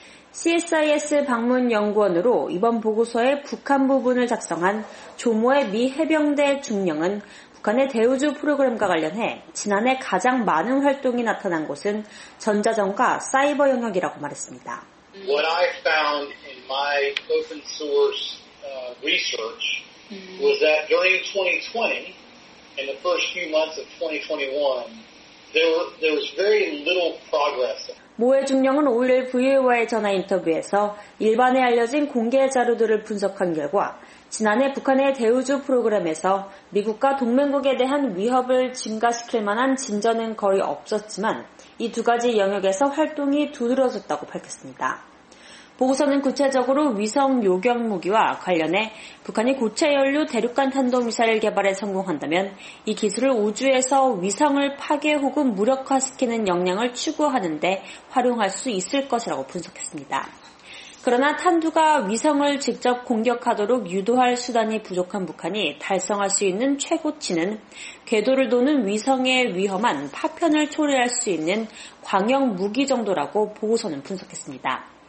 씨에스아이에스 방문연구원으로 이번 보고서의 북한 부분을 작성한 조모의 미 해병대 중령은 북한의 대우주 프로그램과 관련해 지난해 가장 많은 활동이 나타난 곳은 전자전과 사이버 영역이라고 말했습니다. What I found in my open source uh, research was that during twenty twenty and the first few months of twenty twenty-one, there, were, there was very little progress. 모의 중령은 오일 브이오에이와의 전화 인터뷰에서 일반에 알려진 공개 자료들을 분석한 결과 지난해 북한의 대우주 프로그램에서 미국과 동맹국에 대한 위협을 증가시킬 만한 진전은 거의 없었지만 이 두 가지 영역에서 활동이 두드러졌다고 밝혔습니다. 보고서는 구체적으로 위성 요격 무기와 관련해 북한이 고체 연료 대륙간 탄도미사일 개발에 성공한다면 이 기술을 우주에서 위성을 파괴 혹은 무력화시키는 역량을 추구하는 데 활용할 수 있을 것이라고 분석했습니다. 그러나 탄두가 위성을 직접 공격하도록 유도할 수단이 부족한 북한이 달성할 수 있는 최고치는 궤도를 도는 위성의 위험한 파편을 초래할 수 있는 광역 무기 정도라고 보고서는 분석했습니다.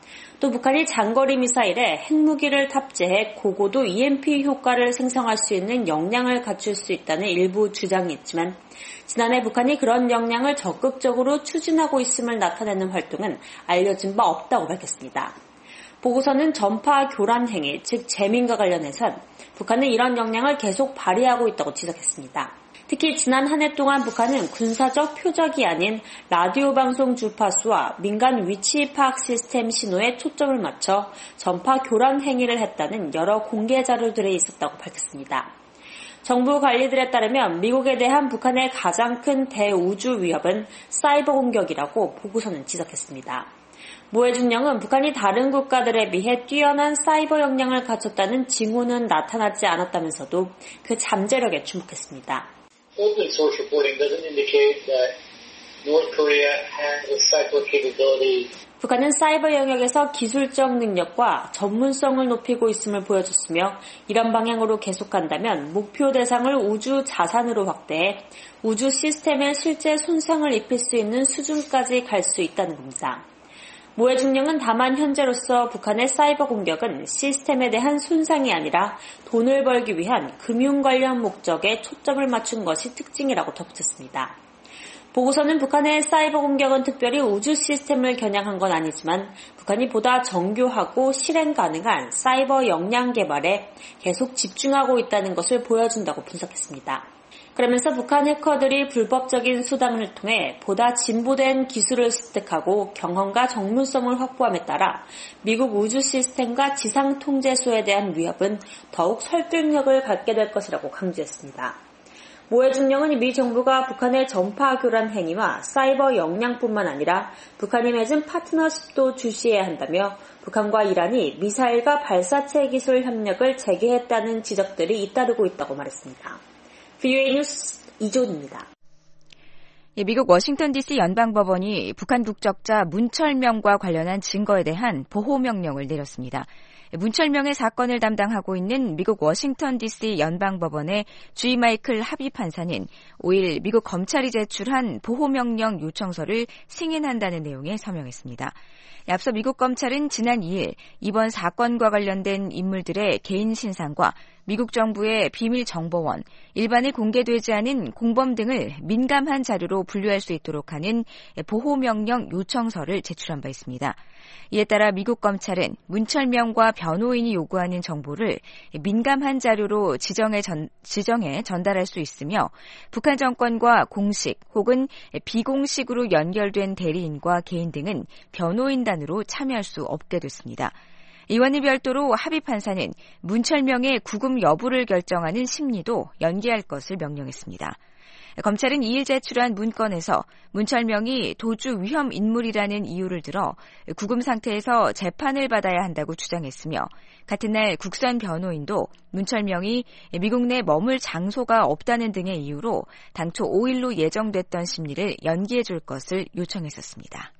또 북한이 장거리 미사일에 핵무기를 탑재해 고고도 이엠피 효과를 생성할 수 있는 역량을 갖출 수 있다는 일부 주장이 있지만 지난해 북한이 그런 역량을 적극적으로 추진하고 있음을 나타내는 활동은 알려진 바 없다고 밝혔습니다. 보고서는 전파 교란 행위, 즉 재민과 관련해선 북한은 이런 역량을 계속 발휘하고 있다고 지적했습니다. 특히 지난 한 해 동안 북한은 군사적 표적이 아닌 라디오 방송 주파수와 민간 위치 파악 시스템 신호에 초점을 맞춰 전파 교란 행위를 했다는 여러 공개 자료들이 있었다고 밝혔습니다. 정부 관리들에 따르면 미국에 대한 북한의 가장 큰 대우주 위협은 사이버 공격이라고 보고서는 지적했습니다. 모해중령은 북한이 다른 국가들에 비해 뛰어난 사이버 역량을 갖췄다는 징후는 나타나지 않았다면서도 그 잠재력에 주목했습니다. Open source reporting doesn't indicate that North Korea has the cyber capability. 북한은 사이버 영역에서 기술적 능력과 전문성을 높이고 있음을 보여줬으며 이런 방향으로 계속한다면 목표 대상을 우주 자산으로 확대해 우주 시스템에 실제 손상을 입힐 수 있는 수준까지 갈 수 있다는 겁니다. 모해중령은 다만 현재로서 북한의 사이버 공격은 시스템에 대한 손상이 아니라 돈을 벌기 위한 금융 관련 목적에 초점을 맞춘 것이 특징이라고 덧붙였습니다. 보고서는 북한의 사이버 공격은 특별히 우주 시스템을 겨냥한 건 아니지만 북한이 보다 정교하고 실행 가능한 사이버 역량 개발에 계속 집중하고 있다는 것을 보여준다고 분석했습니다. 그러면서 북한 해커들이 불법적인 수단을 통해 보다 진보된 기술을 습득하고 경험과 전문성을 확보함에 따라 미국 우주 시스템과 지상 통제소에 대한 위협은 더욱 설득력을 갖게 될 것이라고 강조했습니다. 모해중령은 미 정부가 북한의 전파 교란 행위와 사이버 역량뿐만 아니라 북한이 맺은 파트너십도 주시해야 한다며 북한과 이란이 미사일과 발사체 기술 협력을 재개했다는 지적들이 잇따르고 있다고 말했습니다. 비오에이 뉴스 이존입니다. 예, 미국 워싱턴 디씨 연방법원이 북한 국적자 문철명과 관련한 증거에 대한 보호명령을 내렸습니다. 문철명의 사건을 담당하고 있는 미국 워싱턴 디씨 연방법원의 주이 마이클 하비 판사는 오일 미국 검찰이 제출한 보호명령 요청서를 승인한다는 내용의 서명했습니다. 앞서 미국 검찰은 지난 이일 이번 사건과 관련된 인물들의 개인 신상과 미국 정부의 비밀 정보원, 일반에 공개되지 않은 공범 등을 민감한 자료로 분류할 수 있도록 하는 보호명령 요청서를 제출한 바 있습니다. 이에 따라 미국 검찰은 문철명과 변호인이 요구하는 정보를 민감한 자료로 지정해, 전, 지정해 전달할 수 있으며 북한 정권과 공식 혹은 비공식으로 연결된 대리인과 개인 등은 변호인단으로 참여할 수 없게 됐습니다. 이와는 별도로 하비 판사는 문철명의 구금 여부를 결정하는 심리도 연기할 것을 명령했습니다. 검찰은 이일 제출한 문건에서 문철명이 도주 위험 인물이라는 이유를 들어 구금 상태에서 재판을 받아야 한다고 주장했으며 같은 날 국선 변호인도 문철명이 미국 내 머물 장소가 없다는 등의 이유로 당초 오일로 예정됐던 심리를 연기해 줄 것을 요청했었습니다.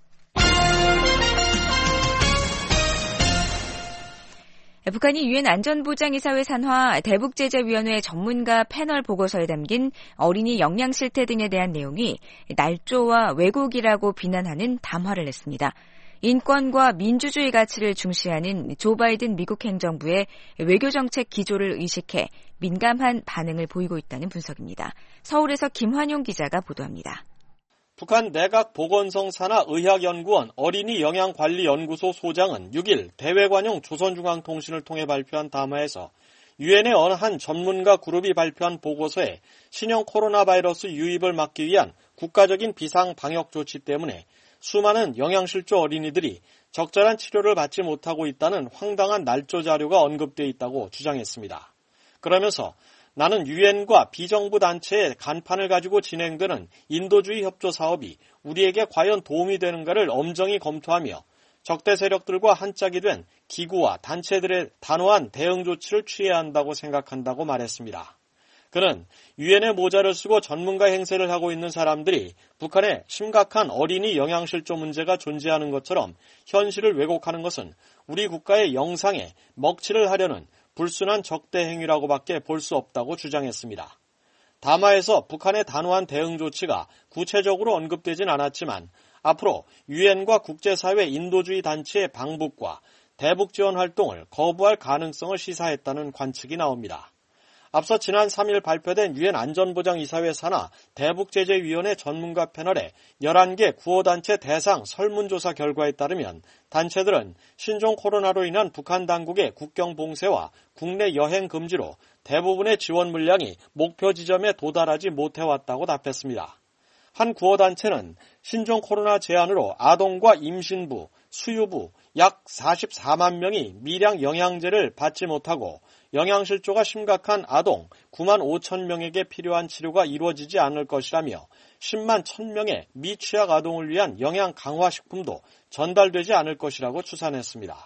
북한이 유엔 안전보장이사회 산하 대북제재위원회 전문가 패널 보고서에 담긴 어린이 영양 실태 등에 대한 내용이 날조와 왜곡이라고 비난하는 담화를 냈습니다. 인권과 민주주의 가치를 중시하는 조 바이든 미국 행정부의 외교정책 기조를 의식해 민감한 반응을 보이고 있다는 분석입니다. 서울에서 김환용 기자가 보도합니다. 북한 내각보건성 산하의학연구원 어린이 영양관리연구소 소장은 육일 대외관용 조선중앙통신을 통해 발표한 담화에서 유엔의 어느 한 전문가 그룹이 발표한 보고서에 신형 코로나 바이러스 유입을 막기 위한 국가적인 비상방역 조치 때문에 수많은 영양실조 어린이들이 적절한 치료를 받지 못하고 있다는 황당한 날조 자료가 언급되어 있다고 주장했습니다. 그러면서 나는 유엔과 비정부 단체의 간판을 가지고 진행되는 인도주의 협조 사업이 우리에게 과연 도움이 되는가를 엄정히 검토하며 적대 세력들과 한 짝이 된 기구와 단체들의 단호한 대응 조치를 취해야 한다고 생각한다고 말했습니다. 그는 유엔의 모자를 쓰고 전문가 행세를 하고 있는 사람들이 북한에 심각한 어린이 영양실조 문제가 존재하는 것처럼 현실을 왜곡하는 것은 우리 국가의 영상에 먹칠을 하려는 불순한 적대 행위라고밖에 볼 수 없다고 주장했습니다. 담화에서 북한의 단호한 대응 조치가 구체적으로 언급되진 않았지만 앞으로 유엔과 국제사회 인도주의 단체의 방북과 대북 지원 활동을 거부할 가능성을 시사했다는 관측이 나옵니다. 앞서 지난 삼 일 발표된 유엔 안전보장이사회 산하 대북제재위원회 전문가 패널의 열한 개 구호단체 대상 설문조사 결과에 따르면 단체들은 신종 코로나로 인한 북한 당국의 국경 봉쇄와 국내 여행 금지로 대부분의 지원 물량이 목표 지점에 도달하지 못해왔다고 답했습니다. 한 구호단체는 신종 코로나 제한으로 아동과 임신부, 수유부 약 사십사만 명이 미량 영양제를 받지 못하고 영양실조가 심각한 아동 구만 오천 명에게 필요한 치료가 이루어지지 않을 것이라며 십만 천 명의 미취학 아동을 위한 영양 강화 식품도 전달되지 않을 것이라고 추산했습니다.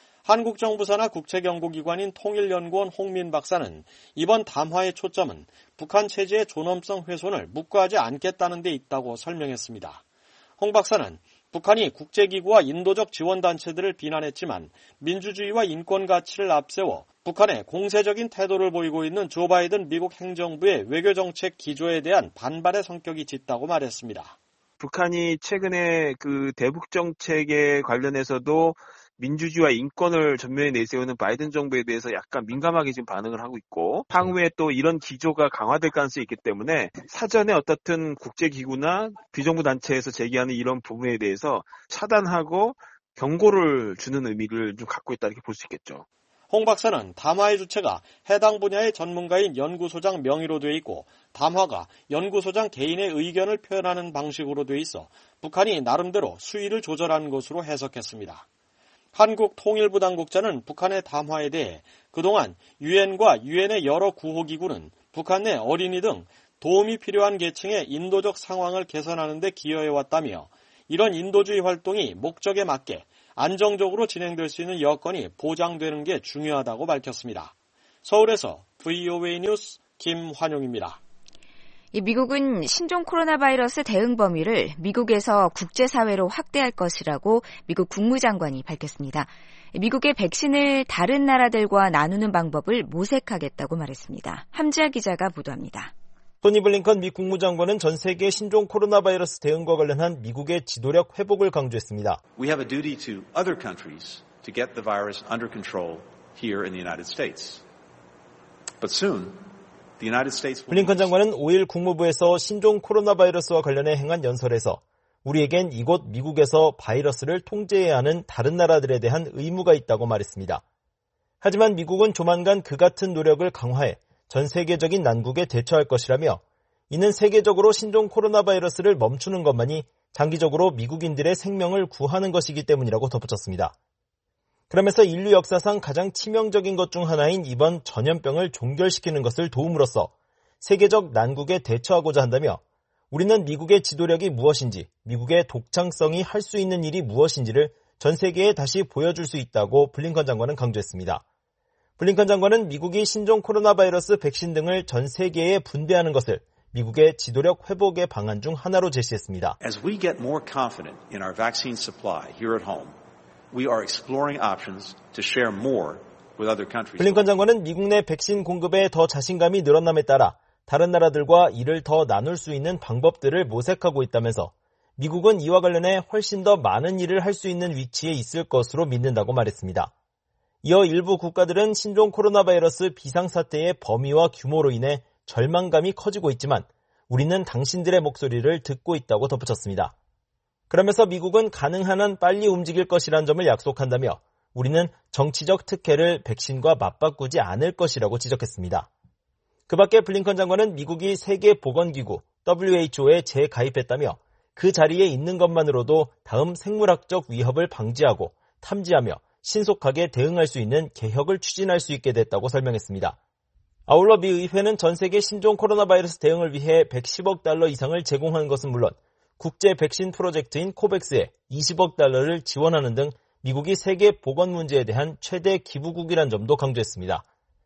한국 정부 산하 국책연구기관인 통일연구원 홍민 박사는 이번 담화의 초점은 북한 체제의 존엄성 훼손을 묵과하지 않겠다는 데 있다고 설명했습니다. 홍 박사는 북한이 국제기구와 인도적 지원단체들을 비난했지만 민주주의와 인권 가치를 앞세워 북한에 공세적인 태도를 보이고 있는 조 바이든 미국 행정부의 외교정책 기조에 대한 반발의 성격이 짙다고 말했습니다. 북한이 최근에 그 대북 정책에 관련해서도 민주주의와 인권을 전면에 내세우는 바이든 정부에 대해서 약간 민감하게 지금 반응을 하고 있고 향후에 또 이런 기조가 강화될 가능성이 있기 때문에 사전에 어떻든 국제기구나 비정부 단체에서 제기하는 이런 부분에 대해서 차단하고 경고를 주는 의미를 좀 갖고 있다 이렇게 볼 수 있겠죠. 홍 박사는 담화의 주체가 해당 분야의 전문가인 연구소장 명의로 되어 있고 담화가 연구소장 개인의 의견을 표현하는 방식으로 되어 있어 북한이 나름대로 수위를 조절한 것으로 해석했습니다. 한국 통일부 당국자는 북한의 담화에 대해 그동안 유엔과 유엔의 여러 구호기구는 북한 내 어린이 등 도움이 필요한 계층의 인도적 상황을 개선하는 데 기여해왔다며 이런 인도주의 활동이 목적에 맞게 안정적으로 진행될 수 있는 여건이 보장되는 게 중요하다고 밝혔습니다. 서울에서 브이오에이 뉴스 김환용입니다. 미국은 신종 코로나 바이러스 대응 범위를 미국에서 국제사회로 확대할 것이라고 미국 국무장관이 밝혔습니다. 미국의 백신을 다른 나라들과 나누는 방법을 모색하겠다고 말했습니다. 함지아 기자가 보도합니다. 토니 블링컨 미 국무장관은 전 세계 신종 코로나 바이러스 대응과 관련한 미국의 지도력 회복을 강조했습니다. We have a duty to other countries to get the virus under control here in the United States. But soon 블링컨 장관은 오 일 국무부에서 신종 코로나 바이러스와 관련해 행한 연설에서 우리에겐 이곳 미국에서 바이러스를 통제해야 하는 다른 나라들에 대한 의무가 있다고 말했습니다. 하지만 미국은 조만간 그 같은 노력을 강화해 전 세계적인 난국에 대처할 것이라며 이는 세계적으로 신종 코로나 바이러스를 멈추는 것만이 장기적으로 미국인들의 생명을 구하는 것이기 때문이라고 덧붙였습니다. 그러면서 인류 역사상 가장 치명적인 것 중 하나인 이번 전염병을 종결시키는 것을 도움으로써 세계적 난국에 대처하고자 한다며 우리는 미국의 지도력이 무엇인지, 미국의 독창성이 할 수 있는 일이 무엇인지를 전 세계에 다시 보여줄 수 있다고 블링컨 장관은 강조했습니다. 블링컨 장관은 미국이 신종 코로나 바이러스 백신 등을 전 세계에 분배하는 것을 미국의 지도력 회복의 방안 중 하나로 제시했습니다. As we get more confident in our vaccine supply here at home, we are exploring options to share more with other countries. 블링컨 장관은 미국 내 백신 공급에 더 자신감이 늘어남에 따라 다른 나라들과 이를 더 나눌 수 있는 방법들을 모색하고 있다면서 미국은 이와 관련해 훨씬 더 많은 일을 할 수 있는 위치에 있을 것으로 믿는다고 말했습니다. 이어 일부 국가들은 신종 코로나 바이러스 비상사태의 범위와 규모로 인해 절망감이 커지고 있지만 우리는 당신들의 목소리를 듣고 있다고 덧붙였습니다. 그러면서 미국은 가능한 한 빨리 움직일 것이라는 점을 약속한다며 우리는 정치적 특혜를 백신과 맞바꾸지 않을 것이라고 지적했습니다. 그 밖에 블링컨 장관은 미국이 세계보건기구 더블유에이치오에 재가입했다며 그 자리에 있는 것만으로도 다음 생물학적 위협을 방지하고 탐지하며 신속하게 대응할 수 있는 개혁을 추진할 수 있게 됐다고 설명했습니다. 아울러 미 의회는 전 세계 신종 코로나 바이러스 대응을 위해 백십억 달러 이상을 제공하는 것은 물론 국제 백신 프로젝트인 코백스에 이십억 달러를 지원하는 등 미국이 세계 보건 문제에 대한 최대 기부국이란 점도 강조했습니다.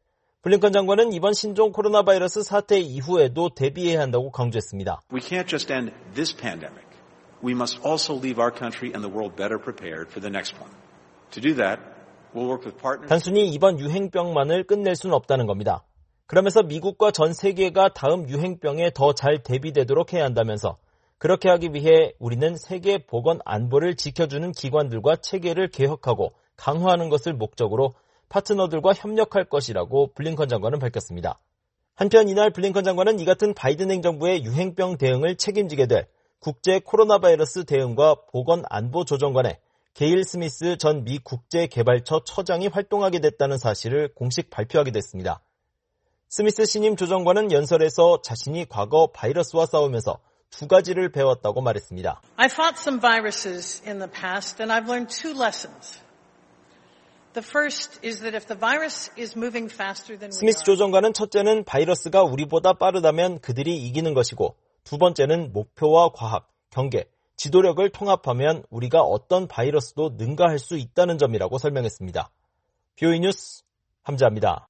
블링컨 장관은 이번 신종 코로나 바이러스 사태 이후에도 대비해야 한다고 강조했습니다. We can't just end this pandemic. We must also leave our country and the world better prepared for the next one. To do that, we'll work with partners. 단순히 이번 유행병만을 끝낼 수는 없다는 겁니다. 그러면서 미국과 전 세계가 다음 유행병에 더 잘 대비되도록 해야 한다면서 그렇게 하기 위해 우리는 세계 보건 안보를 지켜주는 기관들과 체계를 개혁하고 강화하는 것을 목적으로 파트너들과 협력할 것이라고 블링컨 장관은 밝혔습니다. 한편 이날 블링컨 장관은 이 같은 바이든 행정부의 유행병 대응을 책임지게 될 국제 코로나 바이러스 대응과 보건 안보 조정관에 게일 스미스 전 미 국제개발처 처장이 활동하게 됐다는 사실을 공식 발표하게 됐습니다. 스미스 신임 조정관은 연설에서 자신이 과거 바이러스와 싸우면서 두 가지를 배웠다고 말했습니다. I fought some viruses in the past and I've learned two lessons. The first is that if the virus is moving faster than we 스미스 조정관은 첫째는 바이러스가 우리보다 빠르다면 그들이 이기는 것이고 두 번째는 목표와 과학, 경계, 지도력을 통합하면 우리가 어떤 바이러스도 능가할 수 있다는 점이라고 설명했습니다. 비오이 뉴스 함자입니다.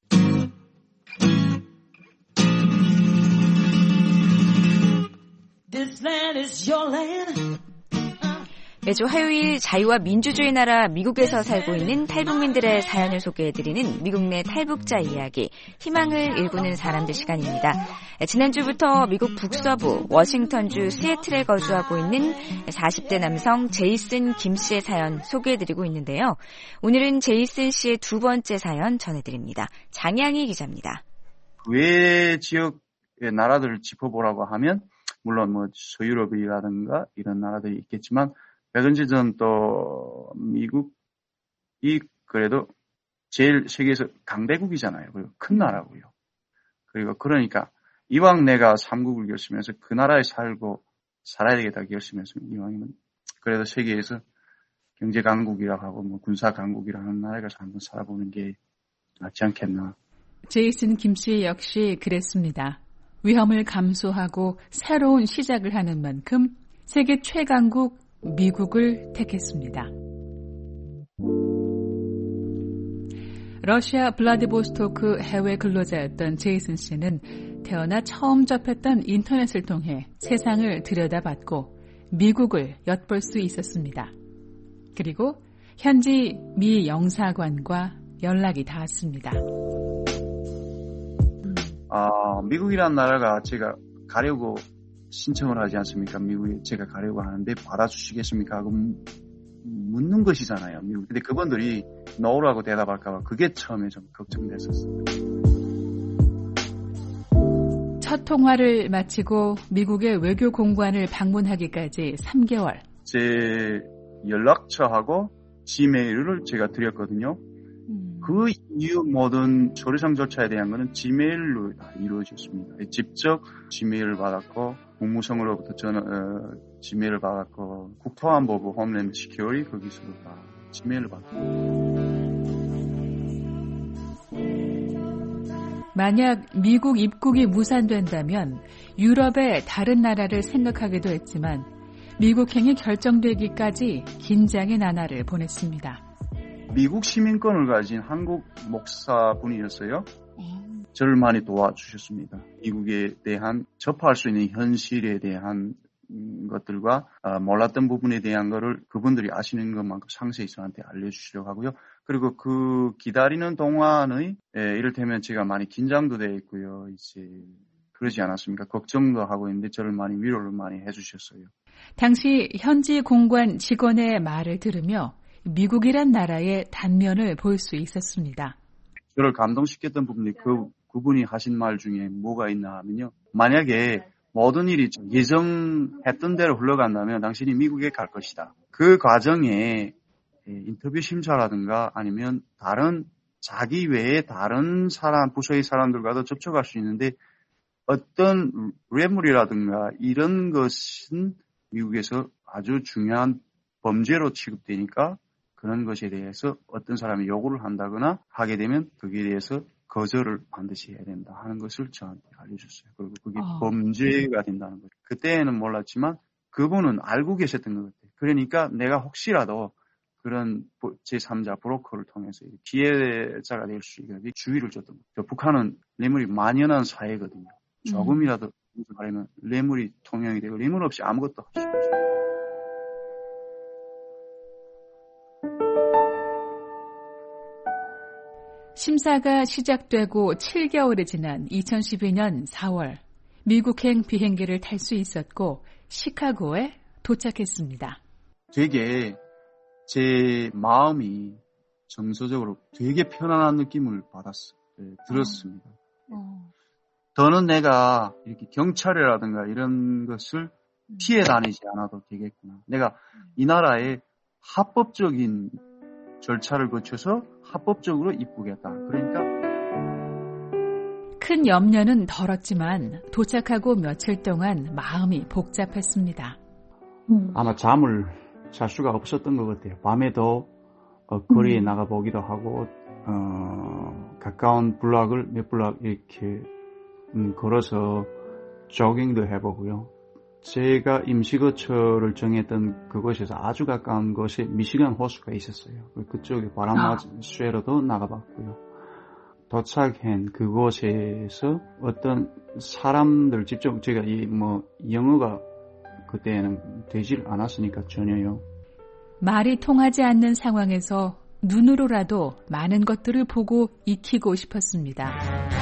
This land is your land. 매주 화요일 자유와 민주주의 나라 미국에서 살고 있는 탈북민들의 사연을 소개해드리는 미국 내 탈북자 이야기, 희망을 일구는 사람들 시간입니다. 지난주부터 미국 북서부 워싱턴주 시애틀에 거주하고 있는 사십 대 남성 제이슨 김 씨의 사연 소개해드리고 있는데요. 오늘은 제이슨 씨의 두 번째 사연 전해드립니다. 장양희 기자입니다. 외 지역의 나라들을 짚어보라고 하면 물론 뭐 서유럽이라든가 이런 나라들이 있겠지만 백은지 전 또 미국이 그래도 제일 세계에서 강대국이잖아요. 그리고 큰 나라고요. 그리고 그러니까 이왕 내가 삼국을 결심해서 그 나라에 살고 살아야 되겠다 결심했으면 이왕이면 그래도 세계에서 경제 강국이라고 하고 뭐 군사 강국이라고 하는 나라에 가서 한번 살아보는 게 낫지 않겠나. 제이슨 김 씨 역시 그랬습니다. 위험을 감수하고 새로운 시작을 하는 만큼 세계 최강국 미국을 택했습니다. 러시아 블라디보스토크 해외 근로자였던 제이슨 씨는 태어나 처음 접했던 인터넷을 통해 세상을 들여다봤고 미국을 엿볼 수 있었습니다. 그리고 현지 미 영사관과 연락이 닿았습니다. 아, 미국이라는 나라가 제가 가려고 신청을 하지 않습니까? 미국에 제가 가려고 하는데 받아주시겠습니까? 하고 묻는 것이잖아요. 미국. 근데 그분들이 노라고 대답할까봐 그게 처음에 좀 걱정됐었어요. 첫 통화를 마치고 미국의 외교 공관을 방문하기까지 삼 개월. 제 연락처하고 지메일을 제가 드렸거든요. 그 이후 모든 서류상 절차에 대한 거는 지메일로 다 이루어졌습니다. 직접 지메일을 받았고 국무성으로부터 전 어, 지메일을 받았고 국토안보부 홈랜드 시큐리티 거기서도 다 지메일을 받았고. 만약 미국 입국이 무산된다면 유럽의 다른 나라를 생각하기도 했지만 미국행이 결정되기까지 긴장의 나날을 보냈습니다. 미국 시민권을 가진 한국 목사분이었어요. 저를 많이 도와주셨습니다. 미국에 대한 접할 수 있는 현실에 대한 것들과 몰랐던 부분에 대한 거를 그분들이 아시는 것만큼 상세히 저한테 알려주시려고 하고요. 그리고 그 기다리는 동안의 이를테면 제가 많이 긴장도 돼 있고요. 이제 그러지 않았습니까? 걱정도 하고 있는데 저를 많이 위로를 많이 해주셨어요. 당시 현지 공관 직원의 말을 들으며 미국이란 나라의 단면을 볼 수 있었습니다. 저를 감동시켰던 부분이 그, 그분이 하신 말 중에 뭐가 있나 하면요. 만약에 모든 일이 예정했던 대로 흘러간다면 당신이 미국에 갈 것이다. 그 과정에 인터뷰 심사라든가 아니면 다른 자기 외에 다른 사람, 부서의 사람들과도 접촉할 수 있는데 어떤 뇌물이라든가 이런 것은 미국에서 아주 중요한 범죄로 취급되니까 그런 것에 대해서 어떤 사람이 요구를 한다거나 하게 되면 거기에 대해서 거절을 반드시 해야 된다 하는 것을 저한테 알려줬어요. 그리고 그게 어. 범죄가 된다는 거죠. 그때는 몰랐지만 그분은 알고 계셨던 것 같아요. 그러니까 내가 혹시라도 그런 제삼자 브로커를 통해서 피해자가 될 수 있게 주의를 줬던 거죠. 북한은 뇌물이 만연한 사회거든요. 조금이라도 말하면 뇌물이 통용이 되고 뇌물 없이 아무것도 할 수 없어요. 심사가 시작되고 칠 개월이 지난 이천십이 년 사월 미국행 비행기를 탈 수 있었고 시카고에 도착했습니다. 되게 제 마음이 정서적으로 되게 편안한 느낌을 받았어요. 네, 들었습니다. 어. 더는 내가 이렇게 경찰이라든가 이런 것을 피해 다니지 않아도 되겠구나. 내가 이 나라에 합법적인 절차를 거쳐서 합법적으로 입국했다. 그러니까 큰 염려는 덜었지만 도착하고 며칠 동안 마음이 복잡했습니다. 아마 잠을 잘 수가 없었던 것 같아요. 밤에도 어, 거리에 음. 나가보기도 하고 어, 가까운 블락을 몇 블락 이렇게 음, 걸어서 조깅도 해보고요. 제가 임시거처를 정했던 그곳에서 아주 가까운 곳에 미시간 호수가 있었어요. 그쪽에 바람 아. 쐬러도 나가봤고요. 도착한 그곳에서 어떤 사람들 직접 제가 이 뭐 영어가 그때는 되질 않았으니까 전혀요. 말이 통하지 않는 상황에서 눈으로라도 많은 것들을 보고 익히고 싶었습니다.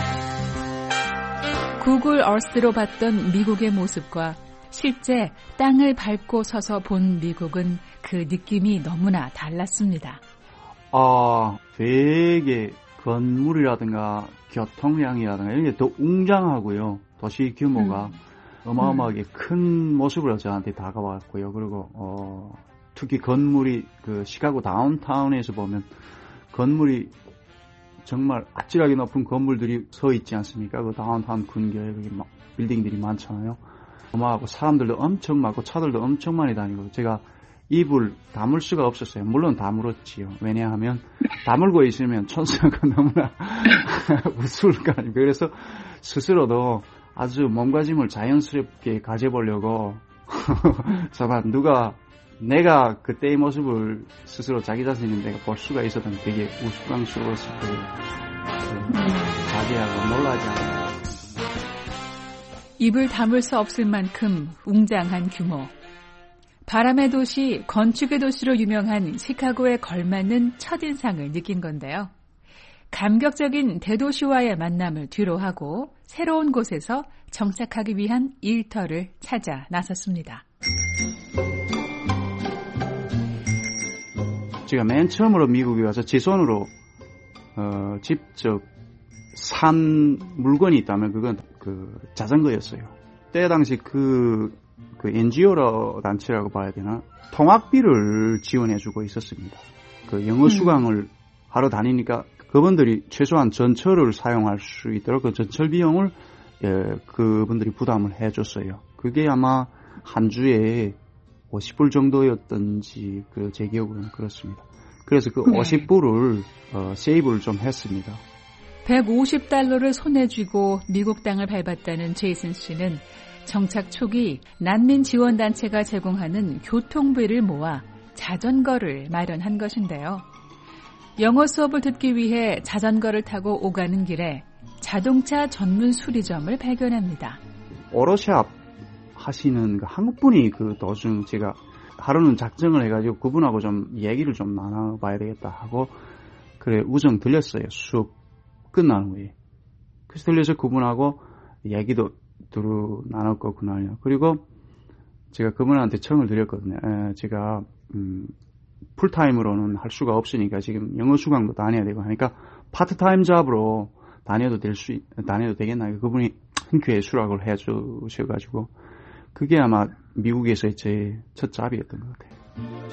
구글 어스로 봤던 미국의 모습과 실제 땅을 밟고 서서 본 미국은 그 느낌이 너무나 달랐습니다. 아, 되게 건물이라든가 교통량이라든가 이런 게 더 웅장하고요. 도시 규모가 음. 어마어마하게 음. 큰 모습으로 저한테 다가왔고요. 그리고 어, 특히 건물이 그 시카고 다운타운에서 보면 건물이 정말 아찔하게 높은 건물들이 서 있지 않습니까? 그 다운타운 근교에 그게 막 빌딩들이 많잖아요. 어마하고 사람들도 엄청 많고 차들도 엄청 많이 다니고 제가 입을 다물 수가 없었어요. 물론 다물었지요. 왜냐하면 다물고 있으면 천사가 너무나 우스울 거 아닙니까? 그래서 스스로도 아주 몸가짐을 자연스럽게 가져보려고 정말 누가 내가 그때의 모습을 스스로 자기 자신이 내가 볼 수가 있었던 되게 우스꽝스러웠을 거예요. 자기하고 놀라지 않아요. 입을 다물 수 없을 만큼 웅장한 규모. 바람의 도시, 건축의 도시로 유명한 시카고에 걸맞는 첫인상을 느낀 건데요. 감격적인 대도시와의 만남을 뒤로하고 새로운 곳에서 정착하기 위한 일터를 찾아 나섰습니다. 제가 맨 처음으로 미국에 와서 제 손으로 어, 직접 산 물건이 있다면 그건 그 자전거였어요. 때 당시 그, 그 엔지오 단체라고 봐야 되나? 통학비를 지원해주고 있었습니다. 그 영어 수강을 음. 하러 다니니까 그분들이 최소한 전철을 사용할 수 있도록 그 전철 비용을 예, 그분들이 부담을 해줬어요. 그게 아마 한 주에 오십 불 정도였던지 그 제 기억으로는 그렇습니다. 그래서 그 네. 오십 불을 어, 세이브를 좀 했습니다. 백오십 달러를 손에 쥐고 미국 땅을 밟았다는 제이슨 씨는 정착 초기 난민 지원 단체가 제공하는 교통비를 모아 자전거를 마련한 것인데요. 영어 수업을 듣기 위해 자전거를 타고 오가는 길에 자동차 전문 수리점을 발견합니다. 오로샵 하시는 그 한국분이 그 도중 제가 하루는 작정을 해가지고 그분하고 좀 얘기를 좀 나눠봐야 되겠다 하고 그래 우정 들렸어요. 수업 끝난 후에. 그래서 들려서 그분하고 얘기도 두루 나눴고 그날요. 그리고 제가 그분한테 청을 드렸거든요. 에, 제가 음, 풀타임으로는 할 수가 없으니까 지금 영어 수강도 다녀야 되고 하니까 파트타임 잡으로 다녀도 될 수, 다녀도 되겠나. 그분이 흔쾌히 수락을 해주셔가지고 그게 아마 미국에서의 제 첫 잡이었던 것 같아요.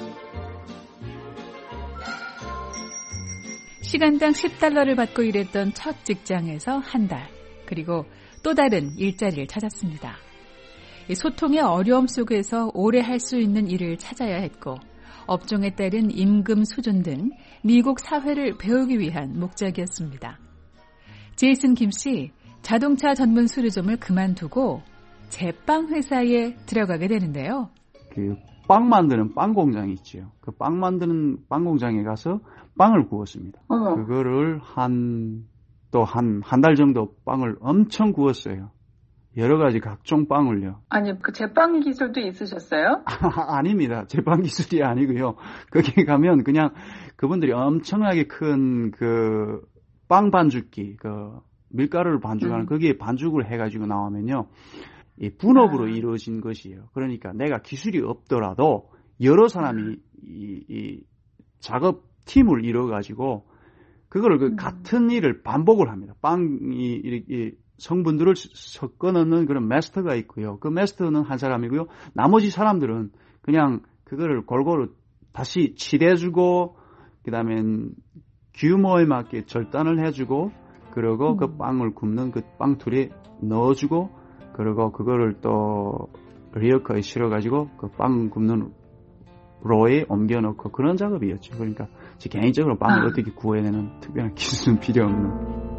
시간당 십 달러를 받고 일했던 첫 직장에서 한 달, 그리고 또 다른 일자리를 찾았습니다. 소통의 어려움 속에서 오래 할 수 있는 일을 찾아야 했고 업종에 따른 임금 수준 등 미국 사회를 배우기 위한 목적이었습니다. 제이슨 김 씨, 자동차 전문 수리점을 그만두고 제빵 회사에 들어가게 되는데요. 그 빵 만드는 빵 공장이 있죠. 그 빵 만드는 빵 공장에 가서 빵을 구웠습니다. 어머. 그거를 한 또 한 한 달 정도 빵을 엄청 구웠어요. 여러 가지 각종 빵을요. 아니, 그 제빵 기술도 있으셨어요? 아, 아닙니다. 제빵 기술이 아니고요. 거기 가면 그냥 그분들이 엄청나게 큰 그 빵 반죽기, 그 밀가루를 반죽하는 음. 거기에 반죽을 해가지고 나오면요. 이 분업으로 아. 이루어진 것이에요. 그러니까 내가 기술이 없더라도 여러 사람이 음. 이, 이 작업 팀을 이뤄가지고 그거를 그 음. 같은 일을 반복을 합니다. 빵이 이렇게 성분들을 섞어 넣는 그런 마스터가 있고요. 그 마스터는 한 사람이고요. 나머지 사람들은 그냥 그거를 골고루 다시 칠해주고 그다음에 규모에 맞게 절단을 해주고 그리고 음. 그 빵을 굽는 그 빵틀에 넣어주고 그리고 그거를 또 리어커에 실어가지고 그 빵 굽는 로에 옮겨놓고 그런 작업이었죠. 그러니까 제 개인적으로 빵을 아. 어떻게 구해내는 특별한 기술은 필요 없는.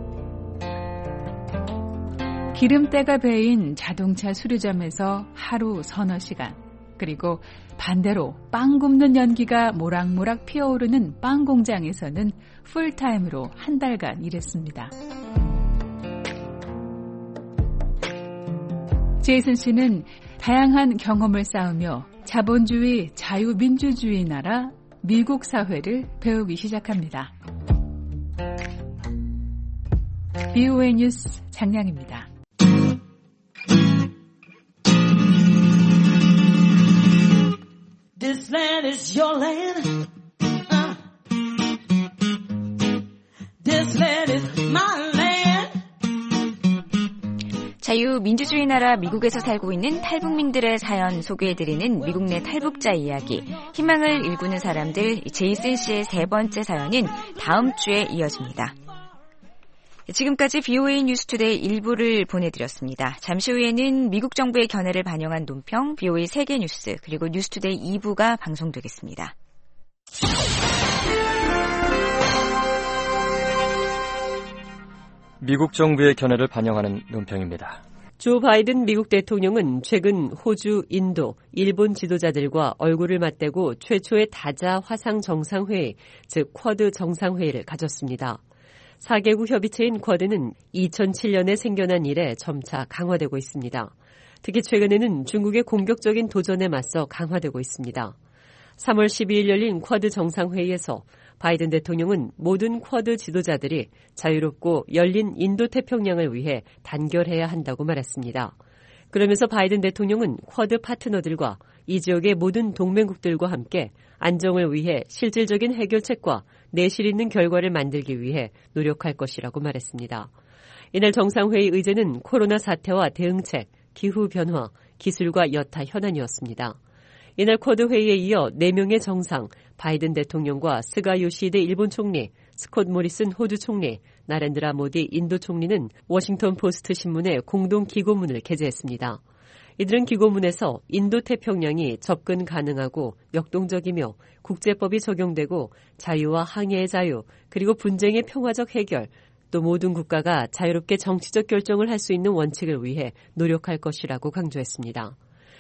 기름때가 배인 자동차 수리점에서 하루 서너 시간, 그리고 반대로 빵 굽는 연기가 모락모락 피어오르는 빵 공장에서는 풀타임으로 한 달간 일했습니다. 제이슨 씨는 다양한 경험을 쌓으며 자본주의, 자유민주주의 나라 미국 사회를 배우기 시작합니다. 비오에이 뉴스 장량입니다. This land is your land. Uh. This land is my land. 자유민주주의 나라 미국에서 살고 있는 탈북민들의 사연 소개해드리는 미국 내 탈북자 이야기. 희망을 일구는 사람들, 제이슨 씨의 세 번째 사연은 다음 주에 이어집니다. 지금까지 비오에이 뉴스투데이 일부를 보내드렸습니다. 잠시 후에는 미국 정부의 견해를 반영한 논평, 비오에이 세계뉴스, 그리고 뉴스투데이 이 부가 방송되겠습니다. 미국 정부의 견해를 반영하는 논평입니다. 조 바이든 미국 대통령은 최근 호주, 인도, 일본 지도자들과 얼굴을 맞대고 최초의 다자 화상 정상회의, 즉 쿼드 정상회의를 가졌습니다. 사 개국 협의체인 쿼드는 이천칠 년에 생겨난 이래 점차 강화되고 있습니다. 특히 최근에는 중국의 공격적인 도전에 맞서 강화되고 있습니다. 삼월 십이일 열린 쿼드 정상회의에서 바이든 대통령은 모든 쿼드 지도자들이 자유롭고 열린 인도태평양을 위해 단결해야 한다고 말했습니다. 그러면서 바이든 대통령은 쿼드 파트너들과 이 지역의 모든 동맹국들과 함께 안정을 위해 실질적인 해결책과 내실 있는 결과를 만들기 위해 노력할 것이라고 말했습니다. 이날 정상회의 의제는 코로나 사태와 대응책, 기후변화, 기술과 여타 현안이었습니다. 이날 쿼드 회의에 이어 네 명의 정상, 바이든 대통령과 스가 요시히데 일본 총리, 스콧 모리슨 호주 총리, 나렌드라 모디 인도 총리는 워싱턴 포스트 신문에 공동 기고문을 게재했습니다. 이들은 기고문에서 인도 태평양이 접근 가능하고 역동적이며 국제법이 적용되고 자유와 항해의 자유, 그리고 분쟁의 평화적 해결, 또 모든 국가가 자유롭게 정치적 결정을 할 수 있는 원칙을 위해 노력할 것이라고 강조했습니다.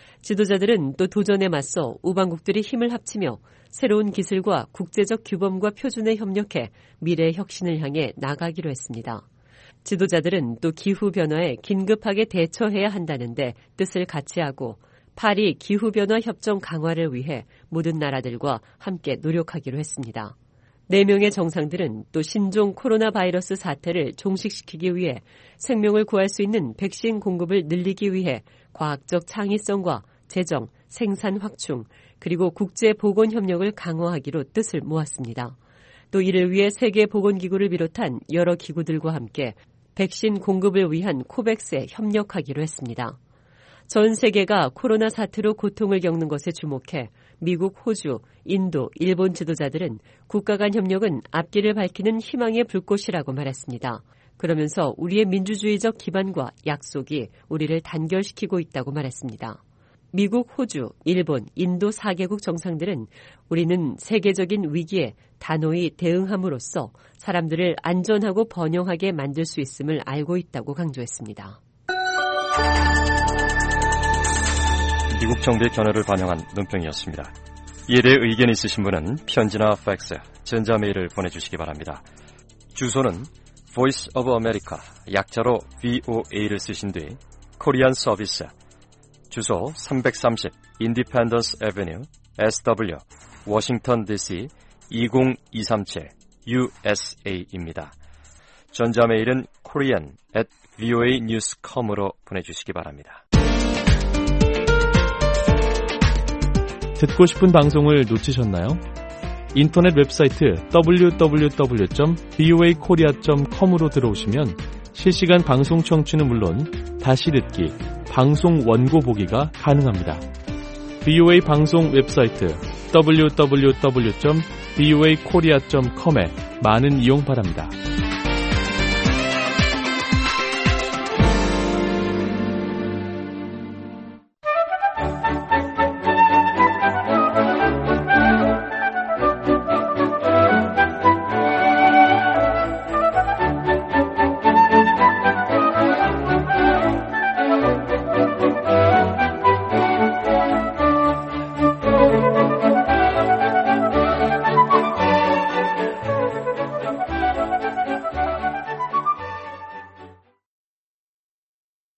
지도자들은 또 도전에 맞서 우방국들이 힘을 합치며 새로운 기술과 국제적 규범과 표준에 협력해 미래의 혁신을 향해 나가기로 했습니다. 지도자들은 또 기후변화에 긴급하게 대처해야 한다는데 뜻을 같이 하고 파리 기후변화 협정 강화를 위해 모든 나라들과 함께 노력하기로 했습니다. 네 명의 정상들은 또 신종 코로나 바이러스 사태를 종식시키기 위해 생명을 구할 수 있는 백신 공급을 늘리기 위해 과학적 창의성과 재정, 생산 확충, 그리고 국제 보건 협력을 강화하기로 뜻을 모았습니다. 또 이를 위해 세계보건기구를 비롯한 여러 기구들과 함께 백신 공급을 위한 코백스에 협력하기로 했습니다. 전 세계가 코로나 사태로 고통을 겪는 것에 주목해 미국, 호주, 인도, 일본 지도자들은 국가 간 협력은 앞길을 밝히는 희망의 불꽃이라고 말했습니다. 그러면서 우리의 민주주의적 기반과 약속이 우리를 단결시키고 있다고 말했습니다. 미국, 호주, 일본, 인도 사 개국 정상들은 우리는 세계적인 위기에 단호히 대응함으로써 사람들을 안전하고 번영하게 만들 수 있음을 알고 있다고 강조했습니다. 미국 정부의 견해를 반영한 논평이었습니다. 이에 대해 의견이 있으신 분은 편지나 팩스, 전자메일을 보내주시기 바랍니다. 주소는 Voice of America, 약자로 브이오에이를 쓰신 뒤 코리안 서비스, 주소 삼백삼십 인디펜던스 애베뉴, 에스더블유, 워싱턴 디씨 이공이삼칠 유에스에이입니다. 전자메일은 korean at voa news dot com으로 보내주시기 바랍니다. 듣고 싶은 방송을 놓치셨나요? 인터넷 웹사이트 더블유 더블유 더블유 점 브이오에이 코리아 점 컴으로 들어오시면 실시간 방송 청취는 물론 다시 듣기, 방송 원고 보기가 가능합니다. 브이오에이 방송 웹사이트 더블유 더블유 더블유 점 브이오에이 코리아 점 컴에 많은 이용 바랍니다.